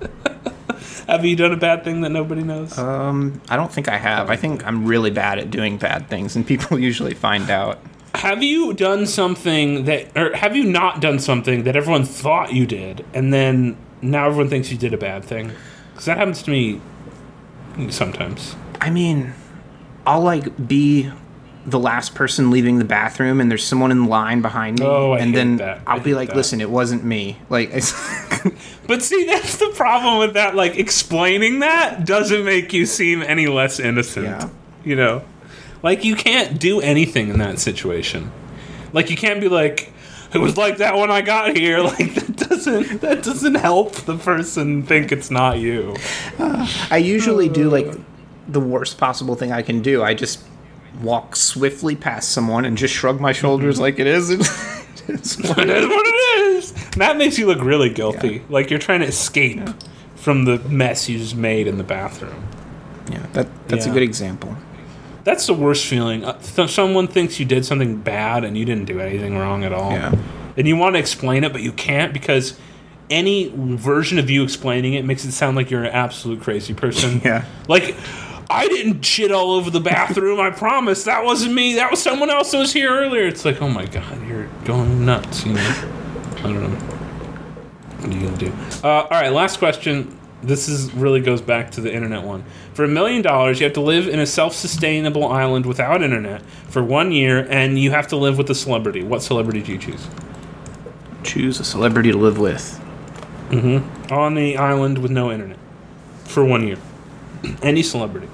[SPEAKER 1] Have you done a bad thing that nobody knows?
[SPEAKER 2] Um, I don't think I have. I think I'm really bad at doing bad things, and people usually find out.
[SPEAKER 1] Have you done something that, or have you not done something that everyone thought you did, and then now everyone thinks you did a bad thing? Because that happens to me sometimes.
[SPEAKER 2] I mean, I'll like be the last person leaving the bathroom, and there's someone in line behind me,
[SPEAKER 1] oh, I
[SPEAKER 2] and
[SPEAKER 1] hate
[SPEAKER 2] then
[SPEAKER 1] that.
[SPEAKER 2] I'll
[SPEAKER 1] I
[SPEAKER 2] be like,
[SPEAKER 1] that.
[SPEAKER 2] "Listen, it wasn't me." Like,
[SPEAKER 1] but see, that's the problem with that. Like, explaining that doesn't make you seem any less innocent.
[SPEAKER 2] Yeah.
[SPEAKER 1] You know, like you can't do anything in that situation. Like, you can't be like, "It was like that when I got here." Like, that doesn't that doesn't help the person think it's not you.
[SPEAKER 2] Uh, I usually do like the worst possible thing I can do. I just walk swiftly past someone and just shrug my shoulders mm-hmm. like it is. It's
[SPEAKER 1] what it is what it is. And that makes you look really guilty. Yeah. Like you're trying to escape yeah. from the mess you just made in the bathroom.
[SPEAKER 2] Yeah, that that's yeah. a good example.
[SPEAKER 1] That's the worst feeling. Uh, th- someone thinks you did something bad and you didn't do anything wrong at all.
[SPEAKER 2] Yeah.
[SPEAKER 1] And you want to explain it, but you can't because any version of you explaining it makes it sound like you're an absolute crazy person.
[SPEAKER 2] Yeah.
[SPEAKER 1] Like, I didn't shit all over the bathroom, I promise. That wasn't me. That was someone else that was here earlier. It's like, oh my God, you're going nuts, you know? I don't know. What are you going to do? Uh, all right, last question. This is really goes back to the internet one. For a million dollars, you have to live in a self-sustainable island without internet for one year, and you have to live with a celebrity. What celebrity do you choose?
[SPEAKER 2] Choose a celebrity to live with.
[SPEAKER 1] Mm-hmm. On the island with no internet for one year. Any celebrity.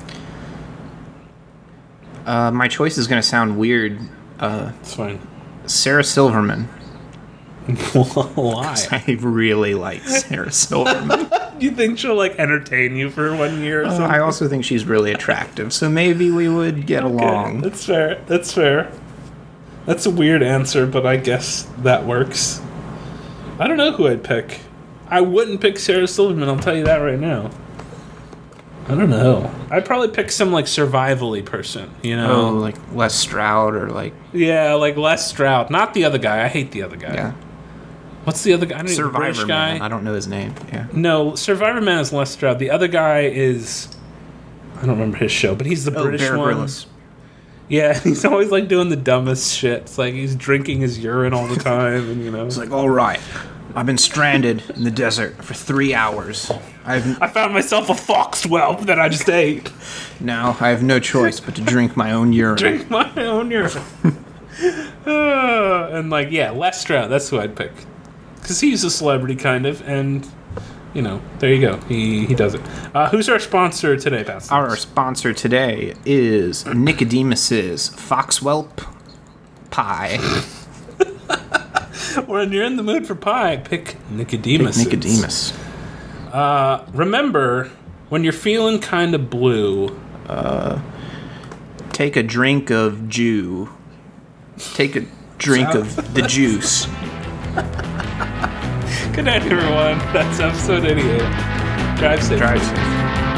[SPEAKER 2] Uh, my choice is going to sound weird. Uh,
[SPEAKER 1] it's fine.
[SPEAKER 2] Sarah Silverman.
[SPEAKER 1] Why?
[SPEAKER 2] I really like Sarah Silverman.
[SPEAKER 1] You think she'll like entertain you for one year or something?
[SPEAKER 2] Uh, I also think she's really attractive, so maybe we would get
[SPEAKER 1] okay,
[SPEAKER 2] along.
[SPEAKER 1] That's fair. That's fair. That's a weird answer, but I guess that works. I don't know who I'd pick. I wouldn't pick Sarah Silverman, I'll tell you that right now. I don't know. I'd probably pick some like survival-y person, you know?
[SPEAKER 2] Oh, like Les Stroud or like...
[SPEAKER 1] Yeah, like Les Stroud. Not the other guy. I hate the other guy.
[SPEAKER 2] Yeah.
[SPEAKER 1] What's the other guy? I don't
[SPEAKER 2] Survivor
[SPEAKER 1] know, British
[SPEAKER 2] Man.
[SPEAKER 1] guy?
[SPEAKER 2] I don't know his name. Yeah.
[SPEAKER 1] No, Survivor Man is Les Stroud. The other guy is... I don't remember his show, but he's the
[SPEAKER 2] oh,
[SPEAKER 1] British
[SPEAKER 2] Bear
[SPEAKER 1] one.
[SPEAKER 2] Grylls.
[SPEAKER 1] Yeah, he's always like doing the dumbest shit. It's like he's drinking his urine all the time, and you know.
[SPEAKER 2] It's like, all right, I've been stranded in the desert for three hours. I've
[SPEAKER 1] I found myself a fox whelp that I just ate.
[SPEAKER 2] Now I have no choice but to drink my own urine.
[SPEAKER 1] Drink my own urine. uh, and like, yeah, Les Stroud. That's who I'd pick. Because he's a celebrity, kind of, and, you know, there you go. He he does it. Uh, who's our sponsor today, Pastor?
[SPEAKER 2] Our sponsor today is Nicodemus's Foxwhelp Pie.
[SPEAKER 1] When you're in the mood for pie, pick Nicodemus.
[SPEAKER 2] Pick Nicodemus.
[SPEAKER 1] Uh, remember, when you're feeling kind of blue...
[SPEAKER 2] Uh, take a drink of Jew. Take a drink of the juice.
[SPEAKER 1] Good night, everyone. That's episode eighty-eight. Drive safe.
[SPEAKER 2] Drive safe.